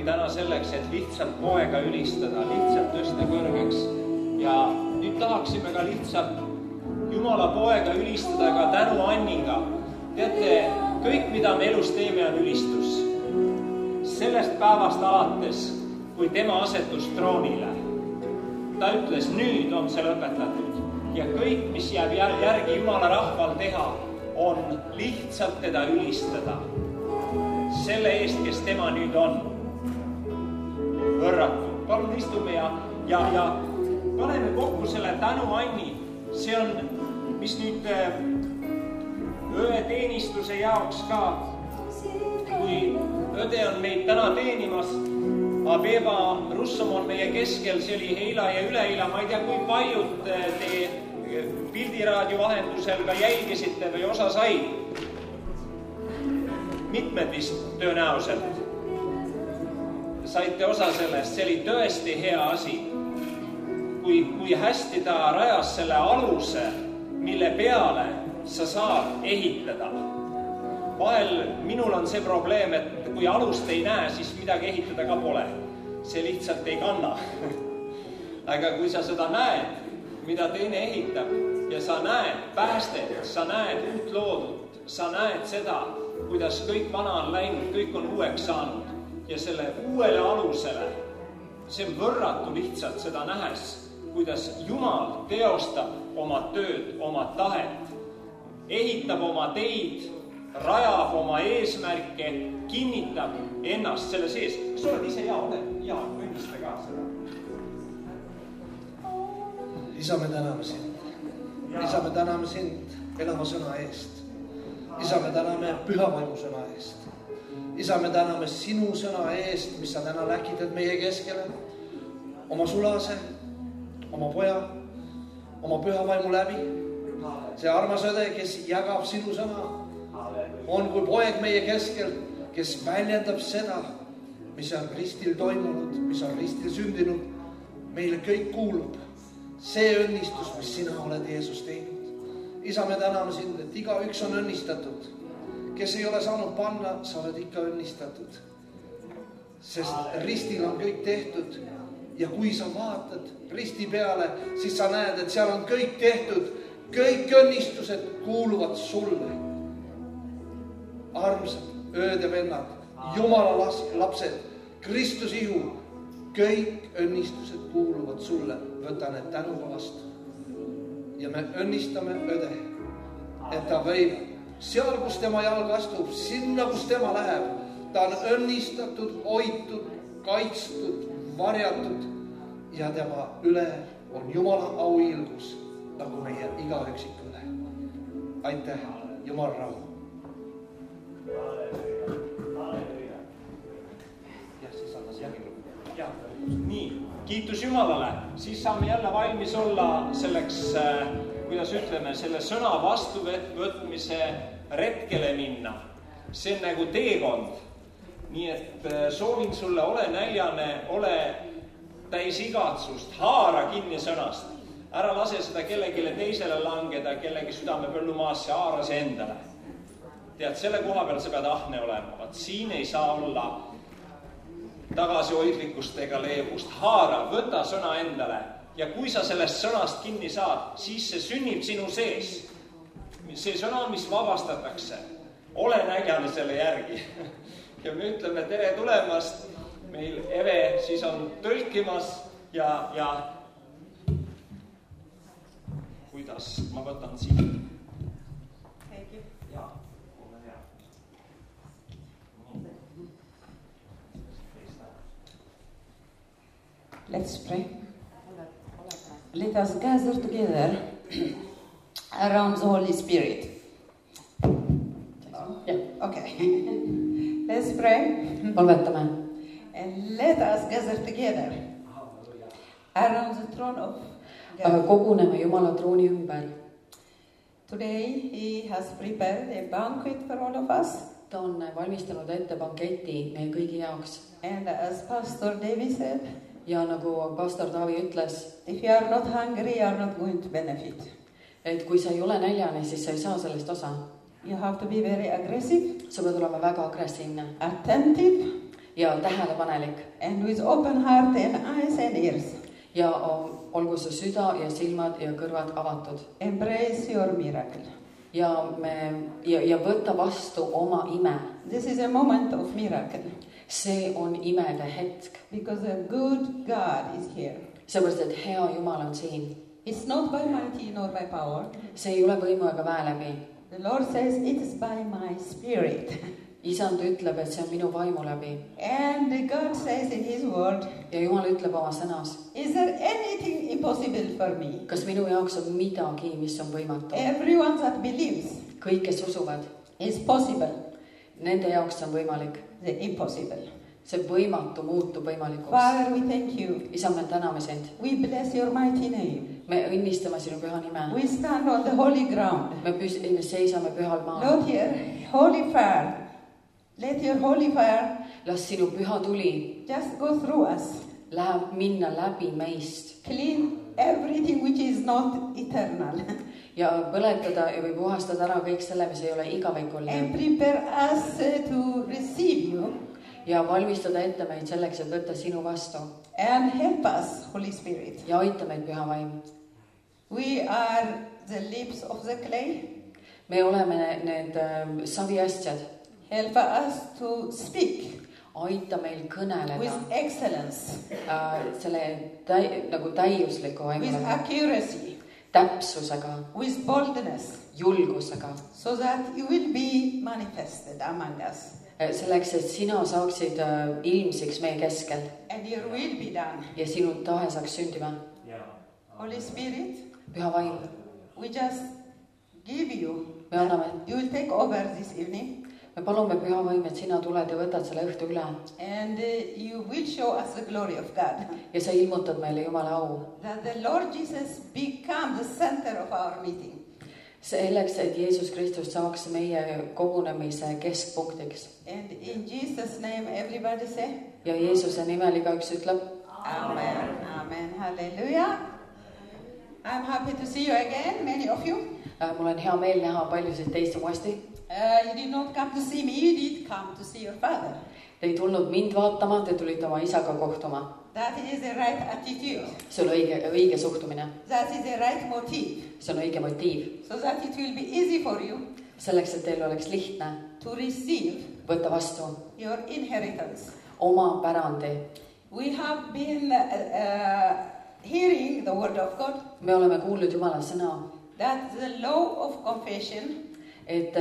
täna selleks, et lihtsalt poega ülistada, lihtsalt tõsta kõrgeks. Ja nüüd tahaksime ka lihtsalt Jumala poega ülistada ka tänu Anniga. Teate, kõik, mida me elus teeme, on ülistus. Sellest päevast alates, kui tema asetus troonile, ta ütles, nüüd on see lõpetatud. Ja kõik, mis jääb järgi Jumala rahval teha, on lihtsalt teda ülistada. Selle eest, kes tema nüüd on võrratud. Palun istume ja paneme kokku selle tänu Anni. See on, mis nüüd ööteenistuse jaoks ka, kui õde on meid täna teenimas, Abeba Russom on meie keskel, see oli eila ja üleeila, ma ei tea, kui paljud te pildiraadio vahendusel ka jälgisite või osa said. Mitmed vist tõenäoliselt saite osa sellest, see oli tõesti hea asi. Kui hästi ta rajas selle aluse, mille peale sa saad ehitada. Vahel minul on see probleem, et kui alust ei näe, siis midagi ehitada ka pole. See lihtsalt ei kanna. Aga kui sa seda näed, mida teine ehitab ja sa näed päästet, sa näed uut loodut, sa näed seda, kuidas kõik vana on läinud, kõik on uueks saanud ja selle uuele alusele, see on võrratu lihtsalt seda nähes, kuidas Jumal teostab oma tööd, oma tahet, ehitab oma teid, rajab oma eesmärke, kinnitab ennast selle sees. Kas oled ise hea oled? Ja, õnnista ka seda. Isa, me täname sind. Isa, me täname sind elava sõna eest. Isa, me täname püha vaimu sõna eest. Isa, me täname sinu sõna eest, mis sa täna läkitad meie keskele. Oma sulase, oma poja, oma püha vaimu läbi. See armas õde, kes jagab sinu sõna, on kui poeg meie keskel, kes väljendab seda, mis on ristil toimunud, mis on ristil sündinud. Meile kõik kuulub see õnnistus, mis sina oled Jeesus teinud. Isa, me täname sind, et igaüks on õnnistatud. Kes ei ole saanud panna, sa oled ikka õnnistatud. Sest ristil on kõik tehtud. Ja kui sa vaatad risti peale, siis sa näed, et seal on kõik tehtud. Kõik õnnistused kuuluvad sulle. Armsad ööd ja vennad, Jumala lapsed, Kristus ihu, kõik õnnistused kuuluvad sulle. Võta need tänuga vastu. Ja me õnnistame õde, et ta võib seal, kus tema jalg astub, sinna, kus tema läheb. Ta on õnnistatud, hoitud, kaitstud, varjatud ja tema üle on Jumala auilgus, nagu meie iga üksik üle. Aitäh, Jumal rahu. Nii, kiitus Jumalale, siis saame jälle valmis olla selleks, kuidas ütleme, selle sõna vastuvõtmise retkele minna. See on nagu teekond. Nii et soovin sulle, ole näljane, ole täis igatsust, haara kinni sõnast. Ära lase seda kellegile teisele langeda, kellegi südame põllumaasse, haara see endale. Tead, selle koha peal sa pead ahne olema. Vaat siin ei saa olla tagasihoidlikkust ega leebust. Haara, võta sõna endale ja kui sa sellest sõnast kinni saad, siis see sünnib sinu sees. See sõna, mis vabastatakse. Ole näljane selle järgi. Ja me ütleme tere tulemast. Meil Eve siis on tõlkimas ja kuidas ma võtan siin. Ja, ole hea. Let's pray. Let us gather together around the Holy Spirit. Yeah, okay. Let's pray. Palvetame. And let us gather together around the throne of Aga koguneme Jumala trooni ümber. Today he has prepared a banquet for all of us. Ta on valmistanud ette banketi meie kõigi jaoks. And as Pastor David said, ja nagu pastor Taavi ütles, if you are not hungry, you are not going to benefit. Et kui sa ei ole näljane, siis sa ei saa sellest osa. You have to be very aggressive. Sa pead olema väga agressiivne. Attentive. ja tähelepanelik and with open heart and eyes and ears. ja olgu su süda ja silmad ja kõrvad avatud. Embrace your miracle. Ja võta vastu oma ime. This is a moment of miracle. See on imede hetk. Because a good God is here. Seepärast, et hea Jumal on siin. It's not by mighty nor by power. See ei ole võimu ega väe läbi. The Lord says it is by my spirit. Isand ütleb, et see on minu vaimu läbi. And God says in his word. Ja Jumal ütleb oma sõnas. Is there anything impossible for me? Kas minu jaoks on midagi, mis on võimatu? Everyone that believes. Kõik, kes usuvad. Is possible. Nende jaoks on võimalik. The impossible. See võimatu muutub võimalikuks. Father, we thank you. Isa, me täname sind. We bless your mighty name. Me õnnistame sinu püha nime. We stand on the holy ground. Me seisame pühal maal. Lord, your holy fire. Let your holy fire. Las sinu püha tuli. Just go through us. Läheb minna läbi meist. Clean everything which is not eternal. Ja põletada või puhastada ära kõik selle, mis ei ole igavikuline. And prepare us to receive you. Ja valmistada ette meid selleks, et võtta sinu vastu. And help us, Holy Spirit. Ja aita meid püha vaim. We are the lips of the clay. Me oleme need saviastjad. Help us to speak. Aita meil kõneleda. With excellence. Selle nagu täiusliku vaimulega. With accuracy. Täpsusega. With boldness. Julgusega. So that you will be manifested among us. Selleks, et sina saaksid ilmsiks meie keskel. And your will be done. Ja sinu tahe saaks sündima. Holy Spirit. Püha vaim. We just give you. Me anname. You will take over this evening. Me palume püha vaim, et sina tuled ja võtad selle õhtu üle. And you will show us the glory of God. Ja sa ilmutad meile Jumala au. That the Lord Jesus become the center of our meeting. Selleks, et Jeesus Kristus saaks meie kogunemise keskpunktiks. And in Jesus' name everybody say. Ja Jeesuse nimel igaüks ütleb. Amen. Amen. Hallelujah. I'm happy to see you again, many of you. Mul on hea meel näha paljusid teist uuesti. You did not come to see me, you did come to see your father. Te ei tulnud mind vaatama, te tulite oma isaga kohtuma. That is the right attitude. See on õige suhtumine. That is the right motive. See on õige motiiv. So that it will be easy for you. Selleks, et teil oleks lihtne. To receive. Võtta vastu. Your inheritance. Oma pärandi. We have been hearing the word of God. Me oleme kuulnud Jumala sõna. That the law of confession. Et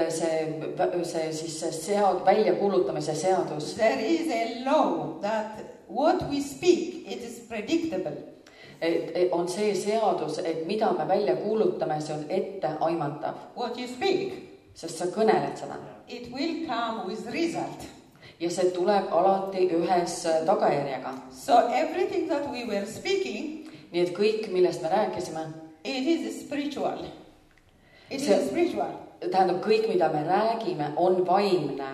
see väljakuulutamise seadus. There is a law that what we speak, it is predictable. On see seadus, et mida me välja kuulutame, see on ette aimatav. What you speak. Sest sa kõneled seda. It will come with result. Ja see tuleb alati ühes tagajärjega. So everything that we were speaking. Nii et kõik, millest me rääkisime. It is spiritual. It is spiritual. Tähendab, kõik, mida me räägime, on vaimne.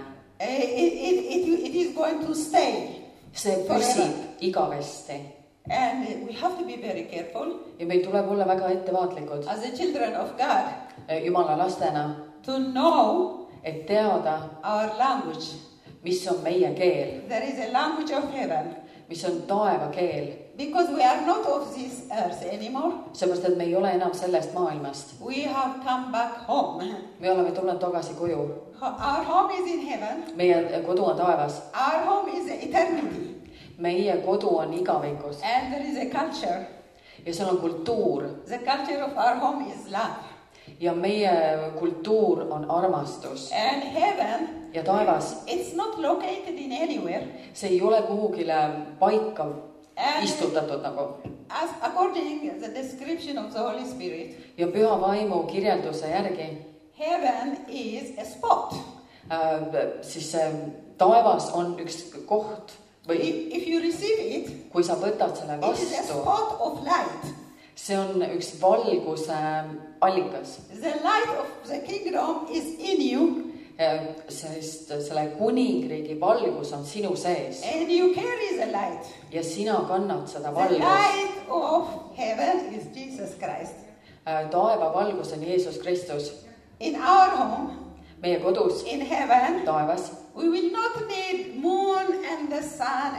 It is going to stay. See püsib igavesti. And we have to be very careful. Ja meil tuleb olla väga ettevaatlikud. As the children of God. Jumala lastena. To know. Et teada. Our language. Mis on meie keel. There is a language of heaven. Mis on taeva keel. Because we are not of this earth anymore. Seepärast, et me ei ole enam sellest maailmast. We have come back home. Me oleme tulnud tagasi koju. Our home is in heaven. Meie kodu on taevas. Our home is eternity. Meie kodu on igavikus. And there is a culture. Ja seal on kultuur. The culture of our home is love. Ja meie kultuur on armastus. And heaven. Ja taevas. It's not located in anywhere. See ei ole kuhugile paika istutatud nagu. As according to the description of the Holy Spirit. Ja püha vaimu kirjelduse järgi. Heaven is a spot. Siis taevas on üks koht. Või if you receive it. Kui sa võtad selle vastu. It is a spot of light. See on üks valguse allikas. The light of the kingdom is in you. Sest selle kuningriigi valgus on sinu sees. And you carry the light. Ja sina kannad seda valgust. The light of heaven is Jesus Christ. Taeva valgus on Jeesus Kristus. In our home. meie kodus in heaven, taevas, we will not need moon and the sun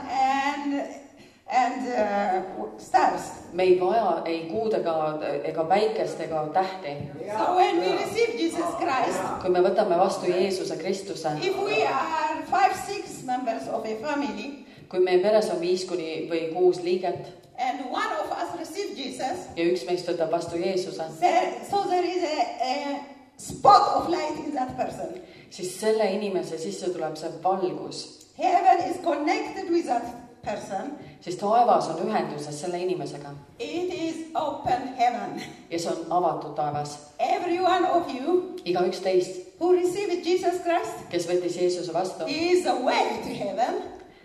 and stars. me ei vaja ei kuud ega päikest ega tähti. So when we receive Jesus Christ, Kui me võtame vastu Jeesuse Kristuse, if we are 5-6 members of a family, kui meie peres on 5 kuni või 6 liiget and one of us receive Jesus, ja üks meist võtab vastu Jeesuse, so there is a spot of light in that person. siis selle inimese sisse tuleb see valgus. Heaven is connected with that person. Siis taevas on ühenduses selle inimesega. It is open heaven. Ja see on avatud taevas. Every one of you Igaüks teist, who received Jesus Christ kes võttis Jeesuse vastu, is a way to heaven.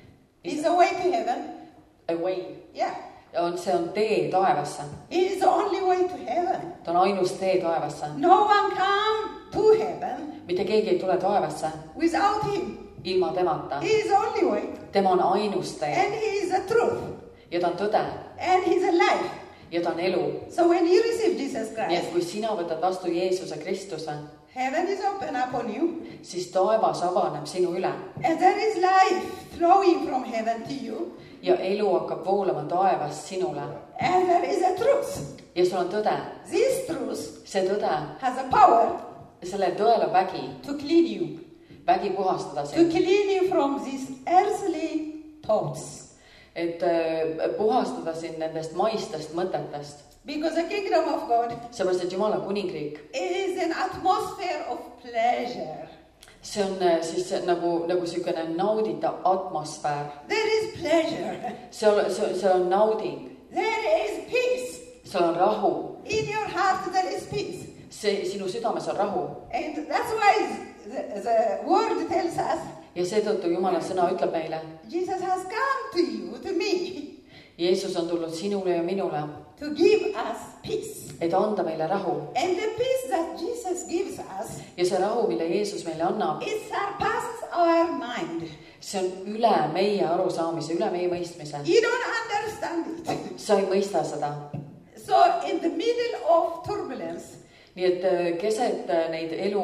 Is a way to heaven. a way, Yeah. see on tee taevasse. It is the only way to heaven. Ta on ainus tee taevasse. No one come to heaven Mitte keegi ei tule taevasse without him. ilma temata. He is the only way. Tema on ainus tee And he is the truth. ja ta on tõde And he is a life. ja ta on elu. So when you receive Jesus Nii Christ, et kui sina võtad vastu Jeesuse Kristuse, heaven is open upon you. siis taevas avaneb sinu üle And there is life flowing from heaven to you. ja elu hakkab voolama taevast sinule. And there is a truth. Ja sul on tõde. This truth See tõde, has a power selle tõel on vägi, to clean you. vägi puhastada To sind, clean you from these earthly thoughts. et puhastada sind nendest maistest mõtetest. Because the kingdom of God Seepärast, et Jumala kuningriik, is an atmosphere of pleasure. see on siis nagu niisugune nauditav atmosfäär. There is pleasure. See on nauding, There is peace. seal on rahu, In your heart there is peace. sinu südames on rahu. And that's why the word tells us, Ja seetõttu Jumala sõna ütleb meile, Jesus has come to you, to me, Jeesus on tulnud sinule ja minule, to give us peace. et anda meile rahu. And the peace that Jesus gives us, Ja see rahu, mille Jeesus meile annab, it surpasses our mind. see on üle meie arusaamise, üle meie mõistmise. You don't understand it. Sa ei mõista seda. So in the middle of turbulence, Nii et keset neid elu,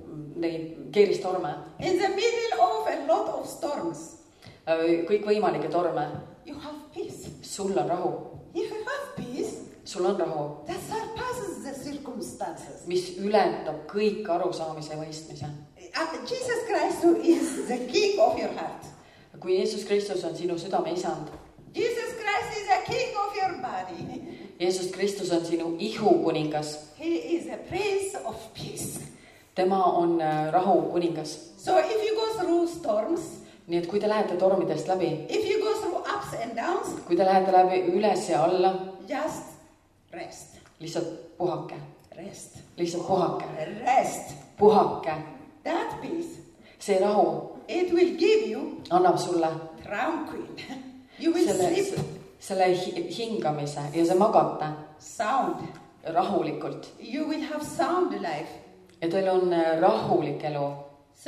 neid keeristorme, in the middle of a lot of storms, kõikvõimalikke torme, you have peace. sul on rahu. You have peace Sul on rahu, that surpasses the circumstances. mis ületab kõik arusaamise ja mõistmise. Jesus Christ, who is the king of your heart. Kui Jeesus Kristus on sinu südame isand, Jesus Christ is the king of your body. Jeesus Kristus on sinu ihu kuningas, He is a prince of peace. tema on rahu kuningas. So if you go through storms, Nii et kui te lähete tormidest läbi, if you go through ups and downs, kui te lähete läbi üles ja alla, just rest. lihtsalt puhake, Rest. lihtsalt puhake, Rest. puhake. That peace, See rahu it will give you annab sulle tranquil. You will sleep selle hingamise ja see magate sound. rahulikult. You will have sound life. Ja teil on rahulik elu. So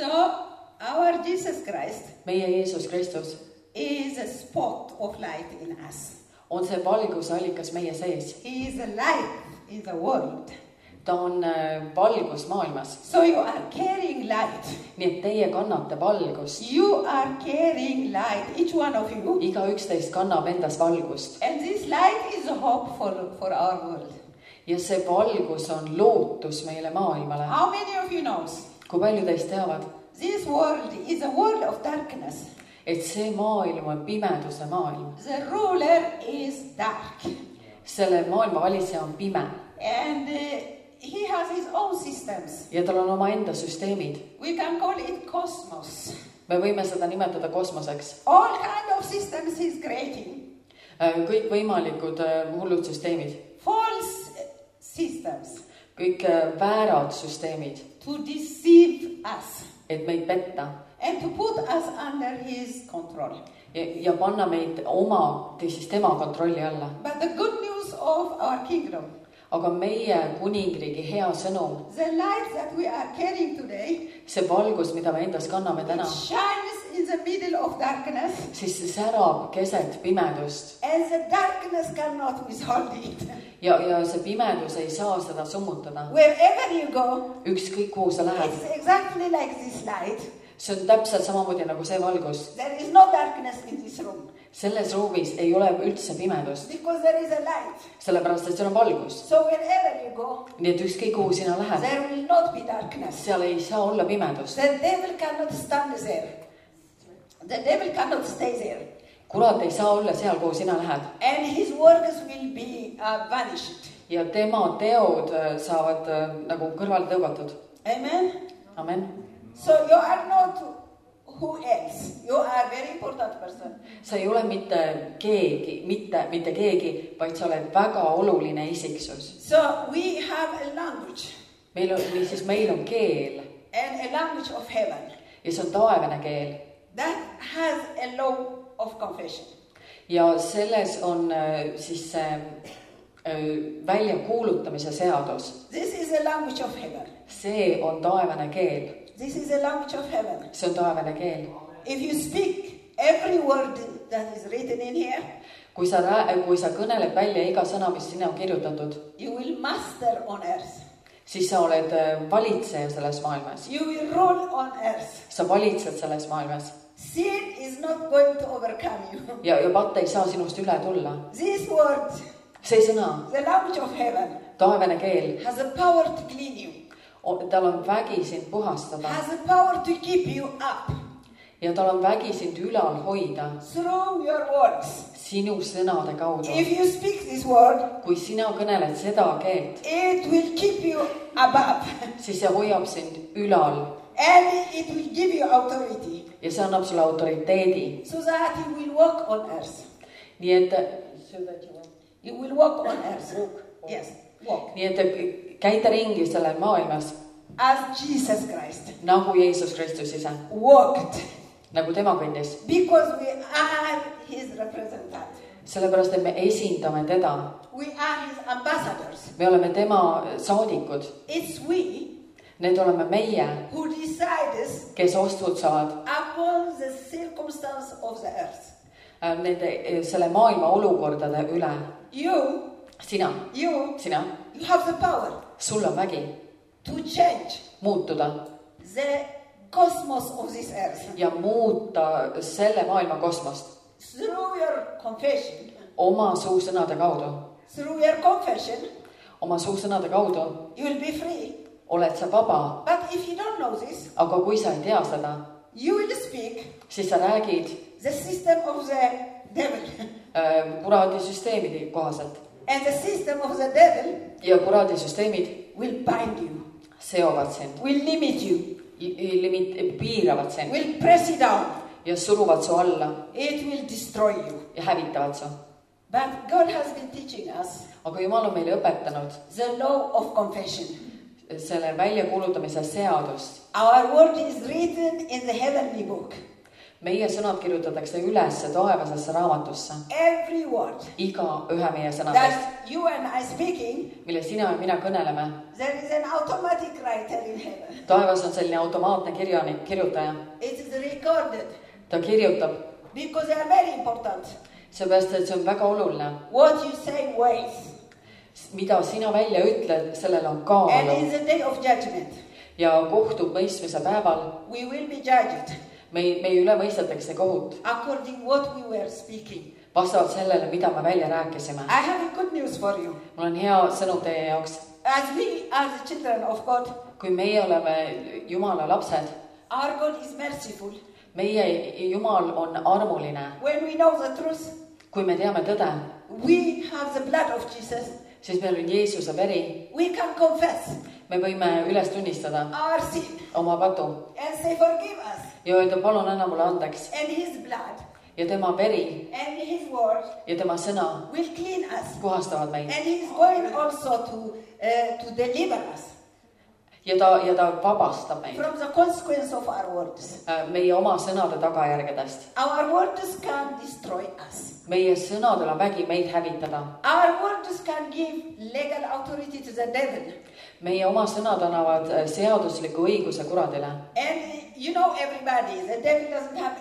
our Jesus Christ Meie Jeesus Kristus is a spot of light in us. on see valguse allikas meie sees. He is a light in the world. Ta on valgus maailmas. So you are carrying light. Nii et teie kannate valgust. You are carrying light, each one of you. Igaüks teist kannab endas valgust. And this light is a hope for our world. Ja see valgus on lootus meile maailmale. How many of you knows? Kui palju teist teavad, This world is a world of darkness. et see maailm on pimeduse maailm. The ruler is dark. Selle maailma valitseja on pime And he has his own systems. ja tal on oma enda süsteemid. We can call it cosmos. Me võime seda nimetada kosmoseks. All kind of systems he's creating. Kõikvõimalikud hullud süsteemid. False systems Kõik väärad süsteemid, to deceive us et meid petta and to put us under his control. ja panna meid siis tema kontrolli alla. But the good news of our kingdom, Aga meie kuningriigi hea sõnum, the light that we are carrying today, see valgus, mida me endas kanname täna, it shines in the middle of darkness, siis see särab keset pimedust and the darkness cannot withhold it. ja see pimedus ei saa seda summutada. Wherever you go, Ükskõik kuhu sa lähed. it's exactly like this light. See on täpselt samamoodi nagu see valgus. There is no darkness in this room Selles ruumis ei ole üldse pimedust, because there is a light. sellepärast et seal on valgus. So wherever you go, Nii et ükskõik kuhu sina lähed, there will not be darkness. seal ei saa olla pimedust. The devil cannot stand there. The devil cannot stay there. Kurat ei saa olla seal, kuhu sina lähed. And his works will be vanished. Ja tema teod saavad nagu kõrvale tõugatud. Amen. Amen. So you are not who else. You are a very important person. Sa ei ole mitte keegi, mitte keegi, vaid sa oled väga oluline isiksus. So we have a language. Meil on keel And a language of heaven. ja see on taevane keel. That has a law of confession. Ja selles on siis see väljakuulutamise seadus. This is a language of heaven. See on taevane keel. This is a language of heaven. See on taevane keel. If you speak every word that is written in here, Kui sa kõneled välja iga sõna, mis sinna on kirjutatud, you will master on earth. siis sa oled valitseja selles maailmas. You will rule on earth. Sa valitsed selles maailmas. Sin is not going to overcome you. Ja patt ei saa sinust üle tulla. This word, See sõna, the language of heaven, taevane keel, has the power to clean you. tal on vägi sind puhastada Has the power to keep you up ja tal on vägi sind ülal hoida through your words. sinu sõnade kaudu. If you speak this word, Kui sina kõneled seda keelt, it will keep you above. siis see hoiab sind ülal And it will give you authority ja see annab sulle autoriteedi. so that you will walk on earth. Nii et You will walk on earth. Yes, walk. käite ringi selle maailmas As Jesus Christ nagu Jeesus Kristus ise, walked. nagu tema kõndis. Because we are his representative. Sellepärast, et me esindame teda. We are his ambassadors. Me oleme tema saadikud. It's we Need oleme meie, who decides kes otsustavad upon the circumstance of the earth. selle maailma olukordade üle. Sina You have the power sul on vägi to change muutuda the cosmos of this earth ja muuta selle maailma kosmost through your confession. oma suusõnade kaudu. Through your confession, Oma suusõnade kaudu you will be free. oled sa vaba, But if you don't know this, aga kui sa ei tea seda, you will speak siis sa räägid the system of the devil. kuraadisüsteemide kohaselt. And the system of the devil Ja kuraadisüsteemid will bind you, seovad sind, will limit you, piiravad sind will press you down. ja suruvad su alla It will destroy you. ja hävitavad su. But God has been teaching us Aga Jumal on meile õpetanud the law of confession. selle väljakuulutamise seadust. Our word is written in the heavenly book. Meie sõnad kirjutatakse üles taevasesse raamatusse. Every word Iga ühe meie sõnadest, that you and I speaking, mille sina ja mina kõneleme. there is an automatic writer in heaven. Taevas on selline automaatne kirjutaja. It is recorded Ta kirjutab, because they are very important. seepärast, et see on väga oluline. What you say weighs. Mida sina välja ütled, sellel on And in kaalu. the day of judgment, Ja kohtub mõistmise päeval we will be judged meie üle mõistetakse kohut according what we were speaking. vastavalt sellele, mida me välja rääkisime. I have a good news for you. Mul on hea sõnum teie jaoks. As we are the children of God, Kui meie oleme Jumala lapsed, our God is merciful. meie Jumal on armuline. When we know the truth, Kui me teame tõde, we have the blood of Jesus. siis meil on Jeesuse veri. We can confess Me võime üles tunnistada our sin oma patu and say, forgive us. ja öelda, palun anna mulle andeks. And his blood Ja tema veri and his word ja tema sõna will clean us. puhastavad meid. And he is going also to deliver us. ja ta vabastab meid from the consequence of our words. meie oma sõnade tagajärgedest. Our words can destroy us. Meie sõnadel on vägi meid hävitada. Our words can give legal authority to the devil. Meie oma sõnad annavad seadusliku õiguse kuradile. And you know everybody, the devil doesn't have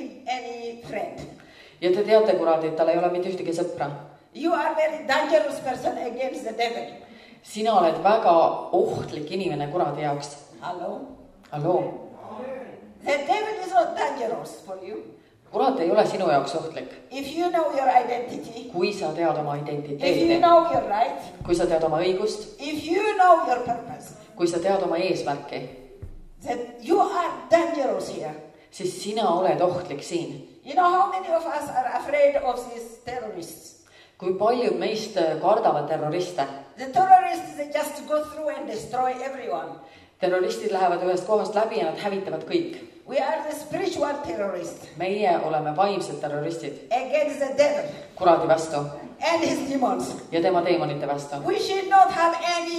any friend. Ja te teate kuradi, et tal ei ole mitte ühtegi sõpra. You are very dangerous person against the devil. Sina oled väga ohtlik inimene kuradi jaoks. Hello? Halloo. The devil is not dangerous for you. Kurat ei ole sinu jaoks ohtlik. If you know your identity, Kui sa tead oma if you identiteeti, know your right, kui sa tead oma õigust, if you know your purpose, kui sa tead oma eesmärki, that you are dangerous here. siis sina oled ohtlik siin. You know how many of us are afraid of these terrorists? Kui paljud meist kardavad terroriste? The terrorists, they just go through and destroy everyone. Terroristid lähevad ühest kohast läbi ja nad hävitavad kõik. We are the spiritual terrorists Meie oleme vaimsed terroristid against the devil kuradi vastu and his demons. ja tema teemonite vastu. We should not have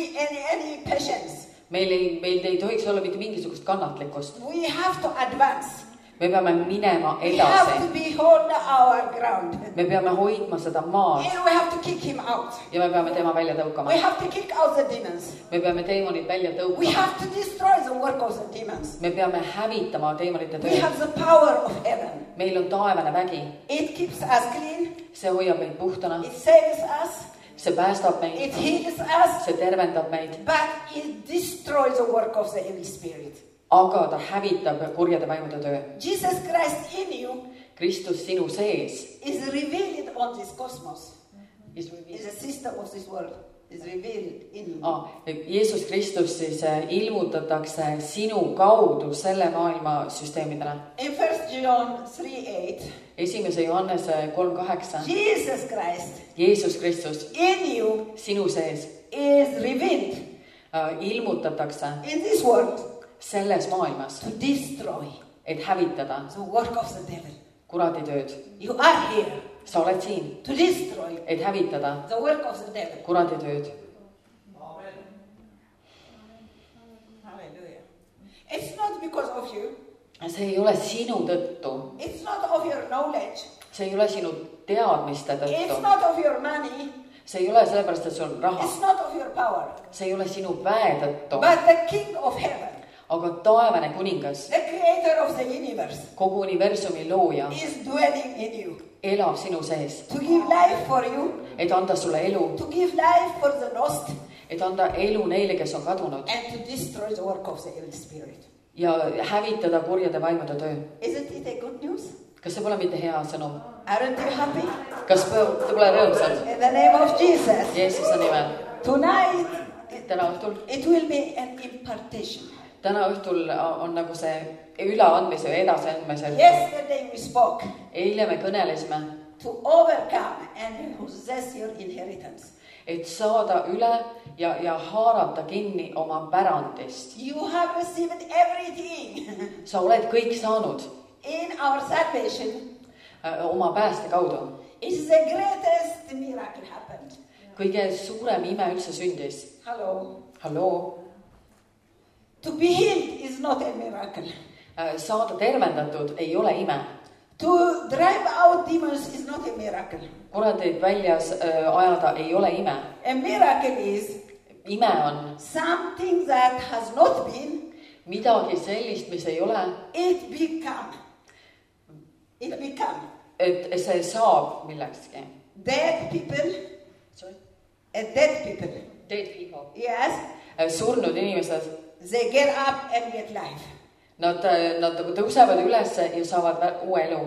any patience. Meil ei tohiks olla mitte mingisugust kannatlikkust. We have to advance. Me peame minema We have edasi. to be hold our ground. Me peame hoidma seda maad And we have to kick him out. ja me peame tema välja tõukama. We have to kick out the demons. Me peame teemonid välja We tõukama. have to destroy the work of the demons. Me peame hävitama teemonite We tööd. have the power of heaven. Meil on taevane vägi. It keeps us clean. See hoiab meid puhtana. It saves us. See päästab meid. It heals us. See tervendab meid. But it destroys the work of the evil spirit. Aga ta hävitab kurjade vaimude töö. Jesus Christ in you Kristus sinu sees. is revealed on this cosmos. Is The system of this world is revealed in you. Jeesus Kristus siis ilmutatakse sinu kaudu selle maailma süsteemidele. In 1 John 3:8, 1. Johannese 3:8. Jesus Christ Jeesus Kristus in you sinu sees is revealed ilmutatakse in this world selles maailmas, to destroy et hävitada the work of the devil. kuradi tööd. You are here Sa oled siin, to destroy et hävitada the work of the devil. kuradi tööd. Hallelujah. It's not because of you. See ei ole sinu tõttu, It's not of your knowledge. see ei ole sinu teadmiste It's tõttu, not of your money. see ei ole sellepärast, et sul on raha, It's not of your power. see ei ole sinu väe tõttu, But the King of heaven, aga taevane kuningas, the creator of the universe, kogu universumi looja, is dwelling in you elab sinu sees, to give life for you, et anda sulle elu, to give life for the lost, et anda elu neile, kes on kadunud and to destroy the work of the evil spirit. ja hävitada kurjade vaimude töö. Isn't it a good news? Kas see pole mitte hea sõnum? Aren't you happy? Kas te pole rõõmsad? In the name of Jesus. Jeesuse nimel. Tonight, Täna õhtul, it will be an impartation. täna õhtul on nagu see üleandmise või edasiandmise. Yesterday we spoke Eile me kõnelesime, to overcome and possess your inheritance. et saada üle ja haarata kinni oma pärandist. You have received everything Sa oled kõik saanud in our salvation. oma pääste kaudu. It is the greatest miracle happened. Kõige suurem ime üldse sündis. Hello. Halloo. To be healed is not a miracle. Saada tervendatud ei ole ime. To drive out demons is not a miracle. Kuradeid väljas ajada ei ole ime. A miracle is Ime on something that has not been, midagi sellist, mis ei ole, it become. It become. et see saab millekski. Dead people, dead people. Dead people. Yes, Surnud inimesed, they get up and get life. nad nagu tõusevad üles ja saavad uue elu.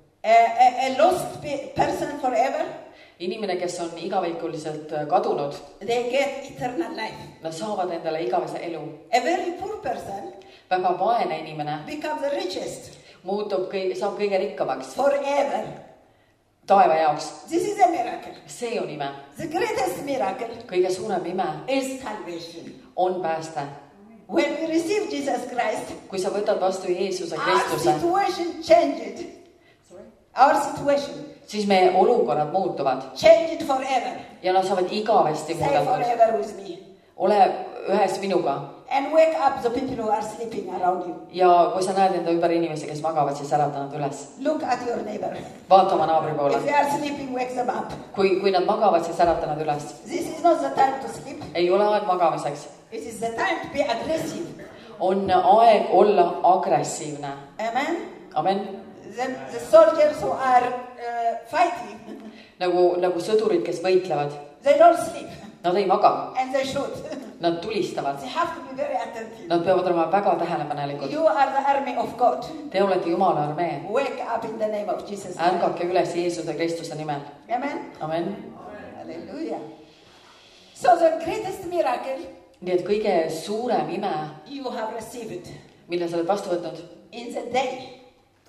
A lost person forever, Inimene, kes on igavikuliselt kadunud, they get eternal life. nad saavad endale igavese elu. A very poor person Väga vaene inimene becomes the richest saab kõige rikkamaks forever. taeva jaoks. This is a miracle. See on ime. The greatest miracle Kõige suurem ime is salvation. on pääste. When we receive Jesus Christ, Kui sa võtad vastu Jeesuse our Kristuse, situation changed. Our situation siis meie olukorrad muutuvad changed forever. ja nad saavad igavesti Say muudetud. forever with me. Ole ühes minuga. and wake up the people who are sleeping around you. ja kui sa näed enda ümber inimesi, kes magavad, siis ärata nad üles. Look at your neighbor. Vaata oma naabri If poole. they are sleeping, wake them up. Kui nad magavad, siis ärata nad üles. This is not the time to sleep. Ei ole aeg magamiseks. It is the time to be aggressive. On aeg olla agressiivne. Amen. Amen. The soldiers who are fighting, Nagu sõdurid, kes võitlevad. they don't sleep Nad ei maga. and they should. Nad tulistavad. They have to be very attentive. Nad peavad olema väga tähelepanelikud. You are the army of God. Te olete Jumala armee. Wake up in the name of Jesus. Ärgake üles Jeesuse Kristuse nimel. Amen. Amen. Hallelujah. So the greatest miracle Nii et kõige suurem ime, you have received mille sa oled vastu võtnud, in the day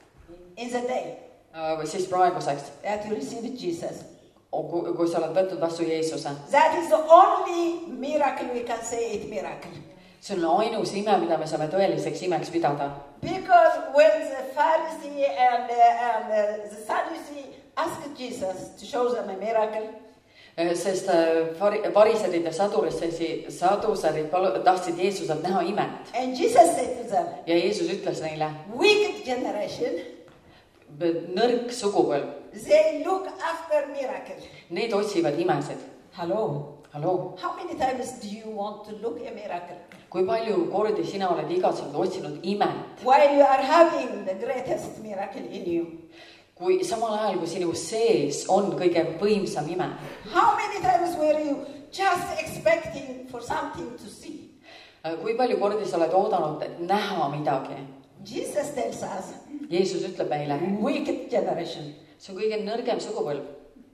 siis praeguseks, that you received Jesus. kui sa oled võtnud vastu Jeesuse. That is the only miracle we can say it miracle. See on ainus ime, mida me saame tõeliseks imeks pidada. Because when the Pharisee and the Sadducee asked Jesus to show them a miracle, Sest variserid ja saduserid tahtsid Jeesuselt näha imet. and Jesus said to them, Ja Jeesus ütles neile, wicked generation, nõrk sugupõlv, they look after miracle. need otsivad imesid. Hello. Halloo, How many times do you want to look a miracle? kui palju kordi sina oled igatsenud otsinud imet, While you are having the greatest miracle in you. kui samal ajal, kui sinu sees on kõige võimsam ime. How many times were you just expecting for something to see? Kui palju kordi sa oled oodanud näha midagi? Jesus tells us, Jeesus ütleb meile, wicked generation. see on kõige nõrgem sugupõlv.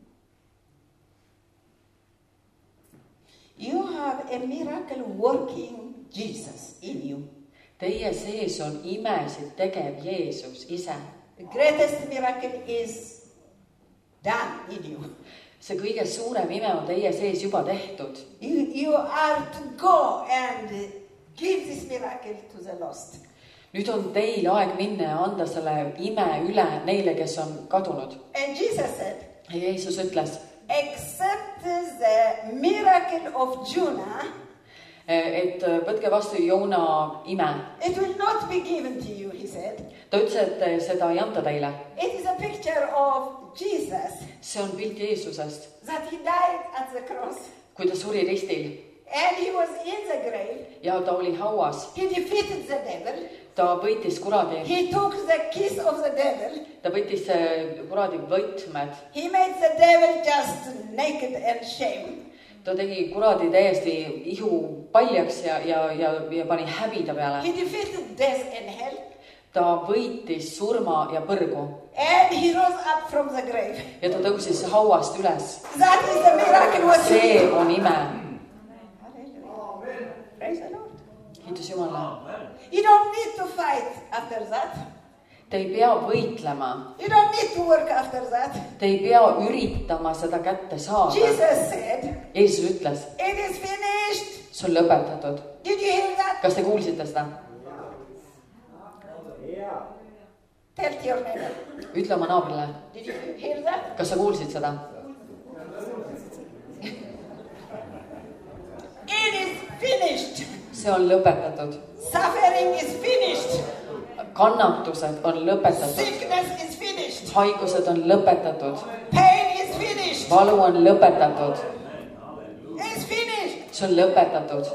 You have a miracle working Jesus in you. Teie sees on imesid tegev Jeesus ise. The greatest miracle is done in you. See kõige suurem ime on teie sees juba tehtud. You are to go and give this miracle to the lost. Nüüd on teil aeg minna ja anda selle ime üle neile, kes on kadunud. And Jesus said, Ja Jeesus ütles, except the miracle of Jonah, et võtke vastu Joona ime. it will not be given to you, he said. Ta ütles, et seda ei anta teile. It is a picture of Jesus, See on pilt Jeesusest, that he died at the cross. kui ta suri ristil And he was in the grave. ja ta oli hauas. He defeated the devil. Ta võitis kuradi. He took the keys of the devil. Ta võttis kuradi võtmed. He made the devil just naked and shame. Ta tegi kuradi täiesti ihu paljaks ja pani häbi ta peale. He defeated death and hell. Ta võitis surma ja põrgu. And he rose up from the grave. Ja ta tõusis hauast üles. That is the miracle what you See do. on ime. Hallelujah. Praise the Lord. Kiitus Jumala. You don't need to fight after that. Te ei pea võitlema. You don't need to work after that. Te ei pea üritama seda kätte saada. Jesus said, Jeesus ütles, it is finished. see on lõpetatud. Did you hear that? Kas te kuulsite seda? Tell to your neighbor. Ütle oma naabrile. Did you hear that? Kas sa kuulsid seda? It is finished. See on lõpetatud. Suffering is finished. Kannatused on lõpetatud. Sickness is finished. Haigused on lõpetatud. Pain is finished. Valu on lõpetatud. It's finished. See on lõpetatud.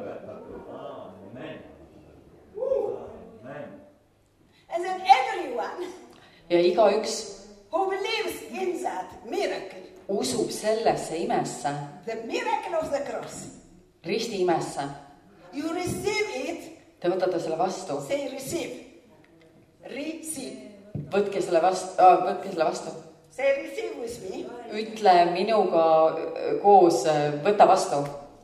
And then everyone Ja igaüks who believes in that miracle, usub sellesse imesse, the miracle of the cross, risti imesse. you receive it. Te võtate selle vastu. Say receive. Receive. Võtke selle vastu. Say receive with me. Ütle minuga koos, võta vastu.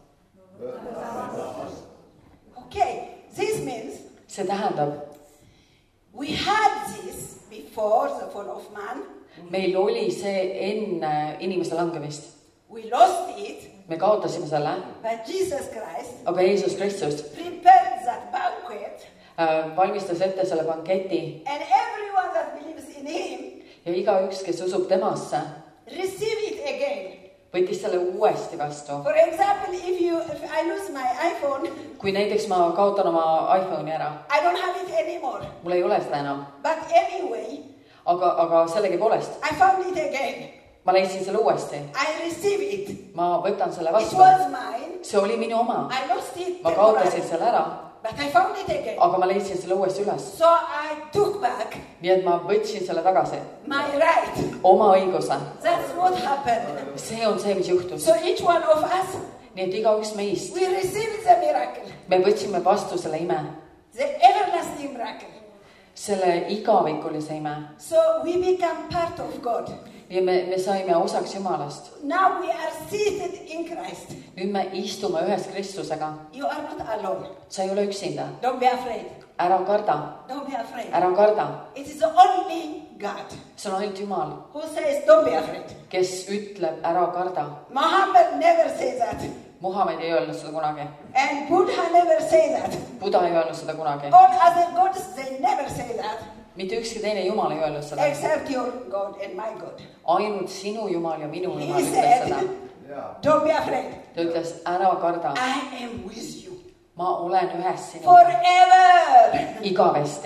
Okay, this means See tähendab, we had this before the fall of man. meil oli see enne inimese langemist. We lost it, Me kaotasime selle, but Jesus Christ aga Jeesus Kristus prepared that banquet, valmistas ette selle banketi and everyone that believes in him ja igaüks, kes usub temasse, receive it again. võttis selle uuesti vastu. For example, if I lose my iPhone, kui näiteks ma kaotan oma iPhone'i ära, I don't have it anymore. mul ei ole seda enam, But anyway, aga sellegipoolest I found it again. ma leidsin selle uuesti. I receive it. Ma võtan selle It vastu. was mine. See oli minu oma. I lost it Ma kaotasin temporarily, selle ära, but I found it again. aga ma leidsin selle uuesti üles. So I took back Nii et ma võtsin selle tagasi. my right. Oma õiguse. That's what happened. See on see, mis juhtus. So each one of us, Nii et igaüks meist, we received the miracle, me võtsime vastu selle ime. the everlasting miracle. Selle igavikulise ime. So we become part of God. Ja me saime osaks Jumalast. Now we are seated in Christ. Nüüd me istume ühes Kristusega. You are not alone. Sa ei ole üksinda. Don't be afraid. Ära karda. Don't be afraid. Ära karda. It is only God See on ainult Jumal, who says, don't be afraid. kes ütleb ära karda. Muhammad never said that. Muhamed ei öelnud seda kunagi. And Buddha never said that. Buddha ei öelnud seda kunagi. All other gods, they never say that. Mitte ükski teine Jumal ei öelnud seda. Except your God and my God. Ainult sinu Jumal ja minu Jumal He ütles seda. said, don't be afraid. Ta ütles, ära karda. I am with you. Ma olen ühes sinuga. Forever. Igavesti.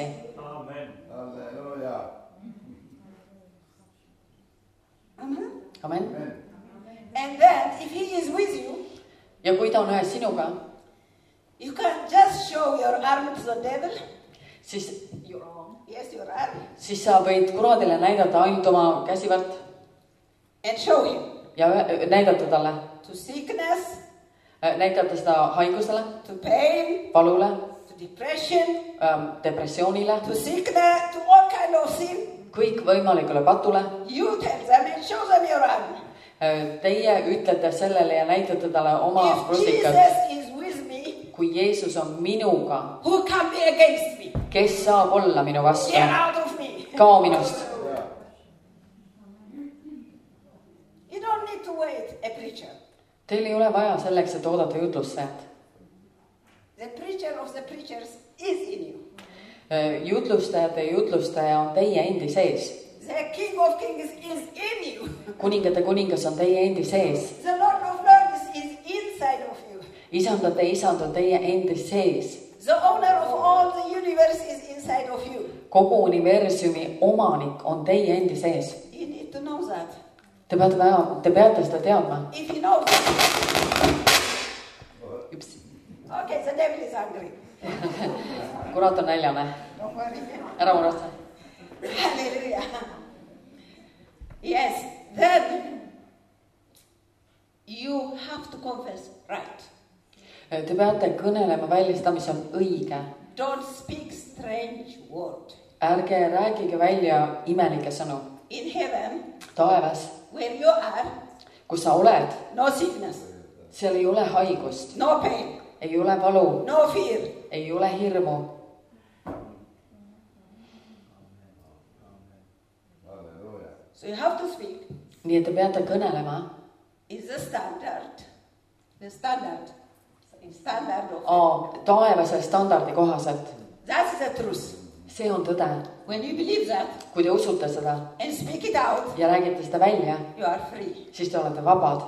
Amen. And then, if he is with you, Ja kui ta on ühes sinuga, you can't just show your arm to the devil. siis Yes, your arm. siis sa võid kuradile näidata ainult oma käsivõrt And show him ja näidata talle, to sickness, näidata seda haigusele, to pain, valule, to depression, depressioonile, to sickness, to all kind of sin. kõikvõimalikule patule. You tell them and show them your arm. Teie ütlete sellele ja näitate talle oma If rusikat. Jesus is with me, Kui Jeesus on minuga, who can be against me? kes saab olla minu vastu? Get out of me. Kao minust. You don't need to wait a preacher. Teil ei ole vaja selleks, et oodata jutlustajat. The preacher of the preachers is in you. Jutlustajate jutlustaja on teie endi sees. The King of Kings is in you. Kuningate kuningas on teie endi sees. The Lord of Lords is inside of you. Isandate isand on teie endi sees. The owner of all the universe is inside of you. Kogu universumi omanik on teie endi sees. You need to know that. Te peate seda teadma. If you know that. Ups. Okay, the devil is angry. Kurat on näljane. Don't worry. Ära muretse. Hallelujah. Yes, then you have to confess right. Te peate kõnelema välja seda, mis on õige. Don't speak strange word. Ärge rääkige välja imelikke sõnu. In heaven, Taevas, where you are, kus sa oled, no sickness, seal ei ole haigust, no pain, ei ole valu, no fear. ei ole hirmu. So you have to speak. Nii et te peate kõnelema. Is the standard. The standard. Standard of Taevase standardi kohaselt. That's the truth. See on tõde. When you believe that Kui te usute seda and speak it out, ja räägite seda välja, you are free. siis te olete vabad.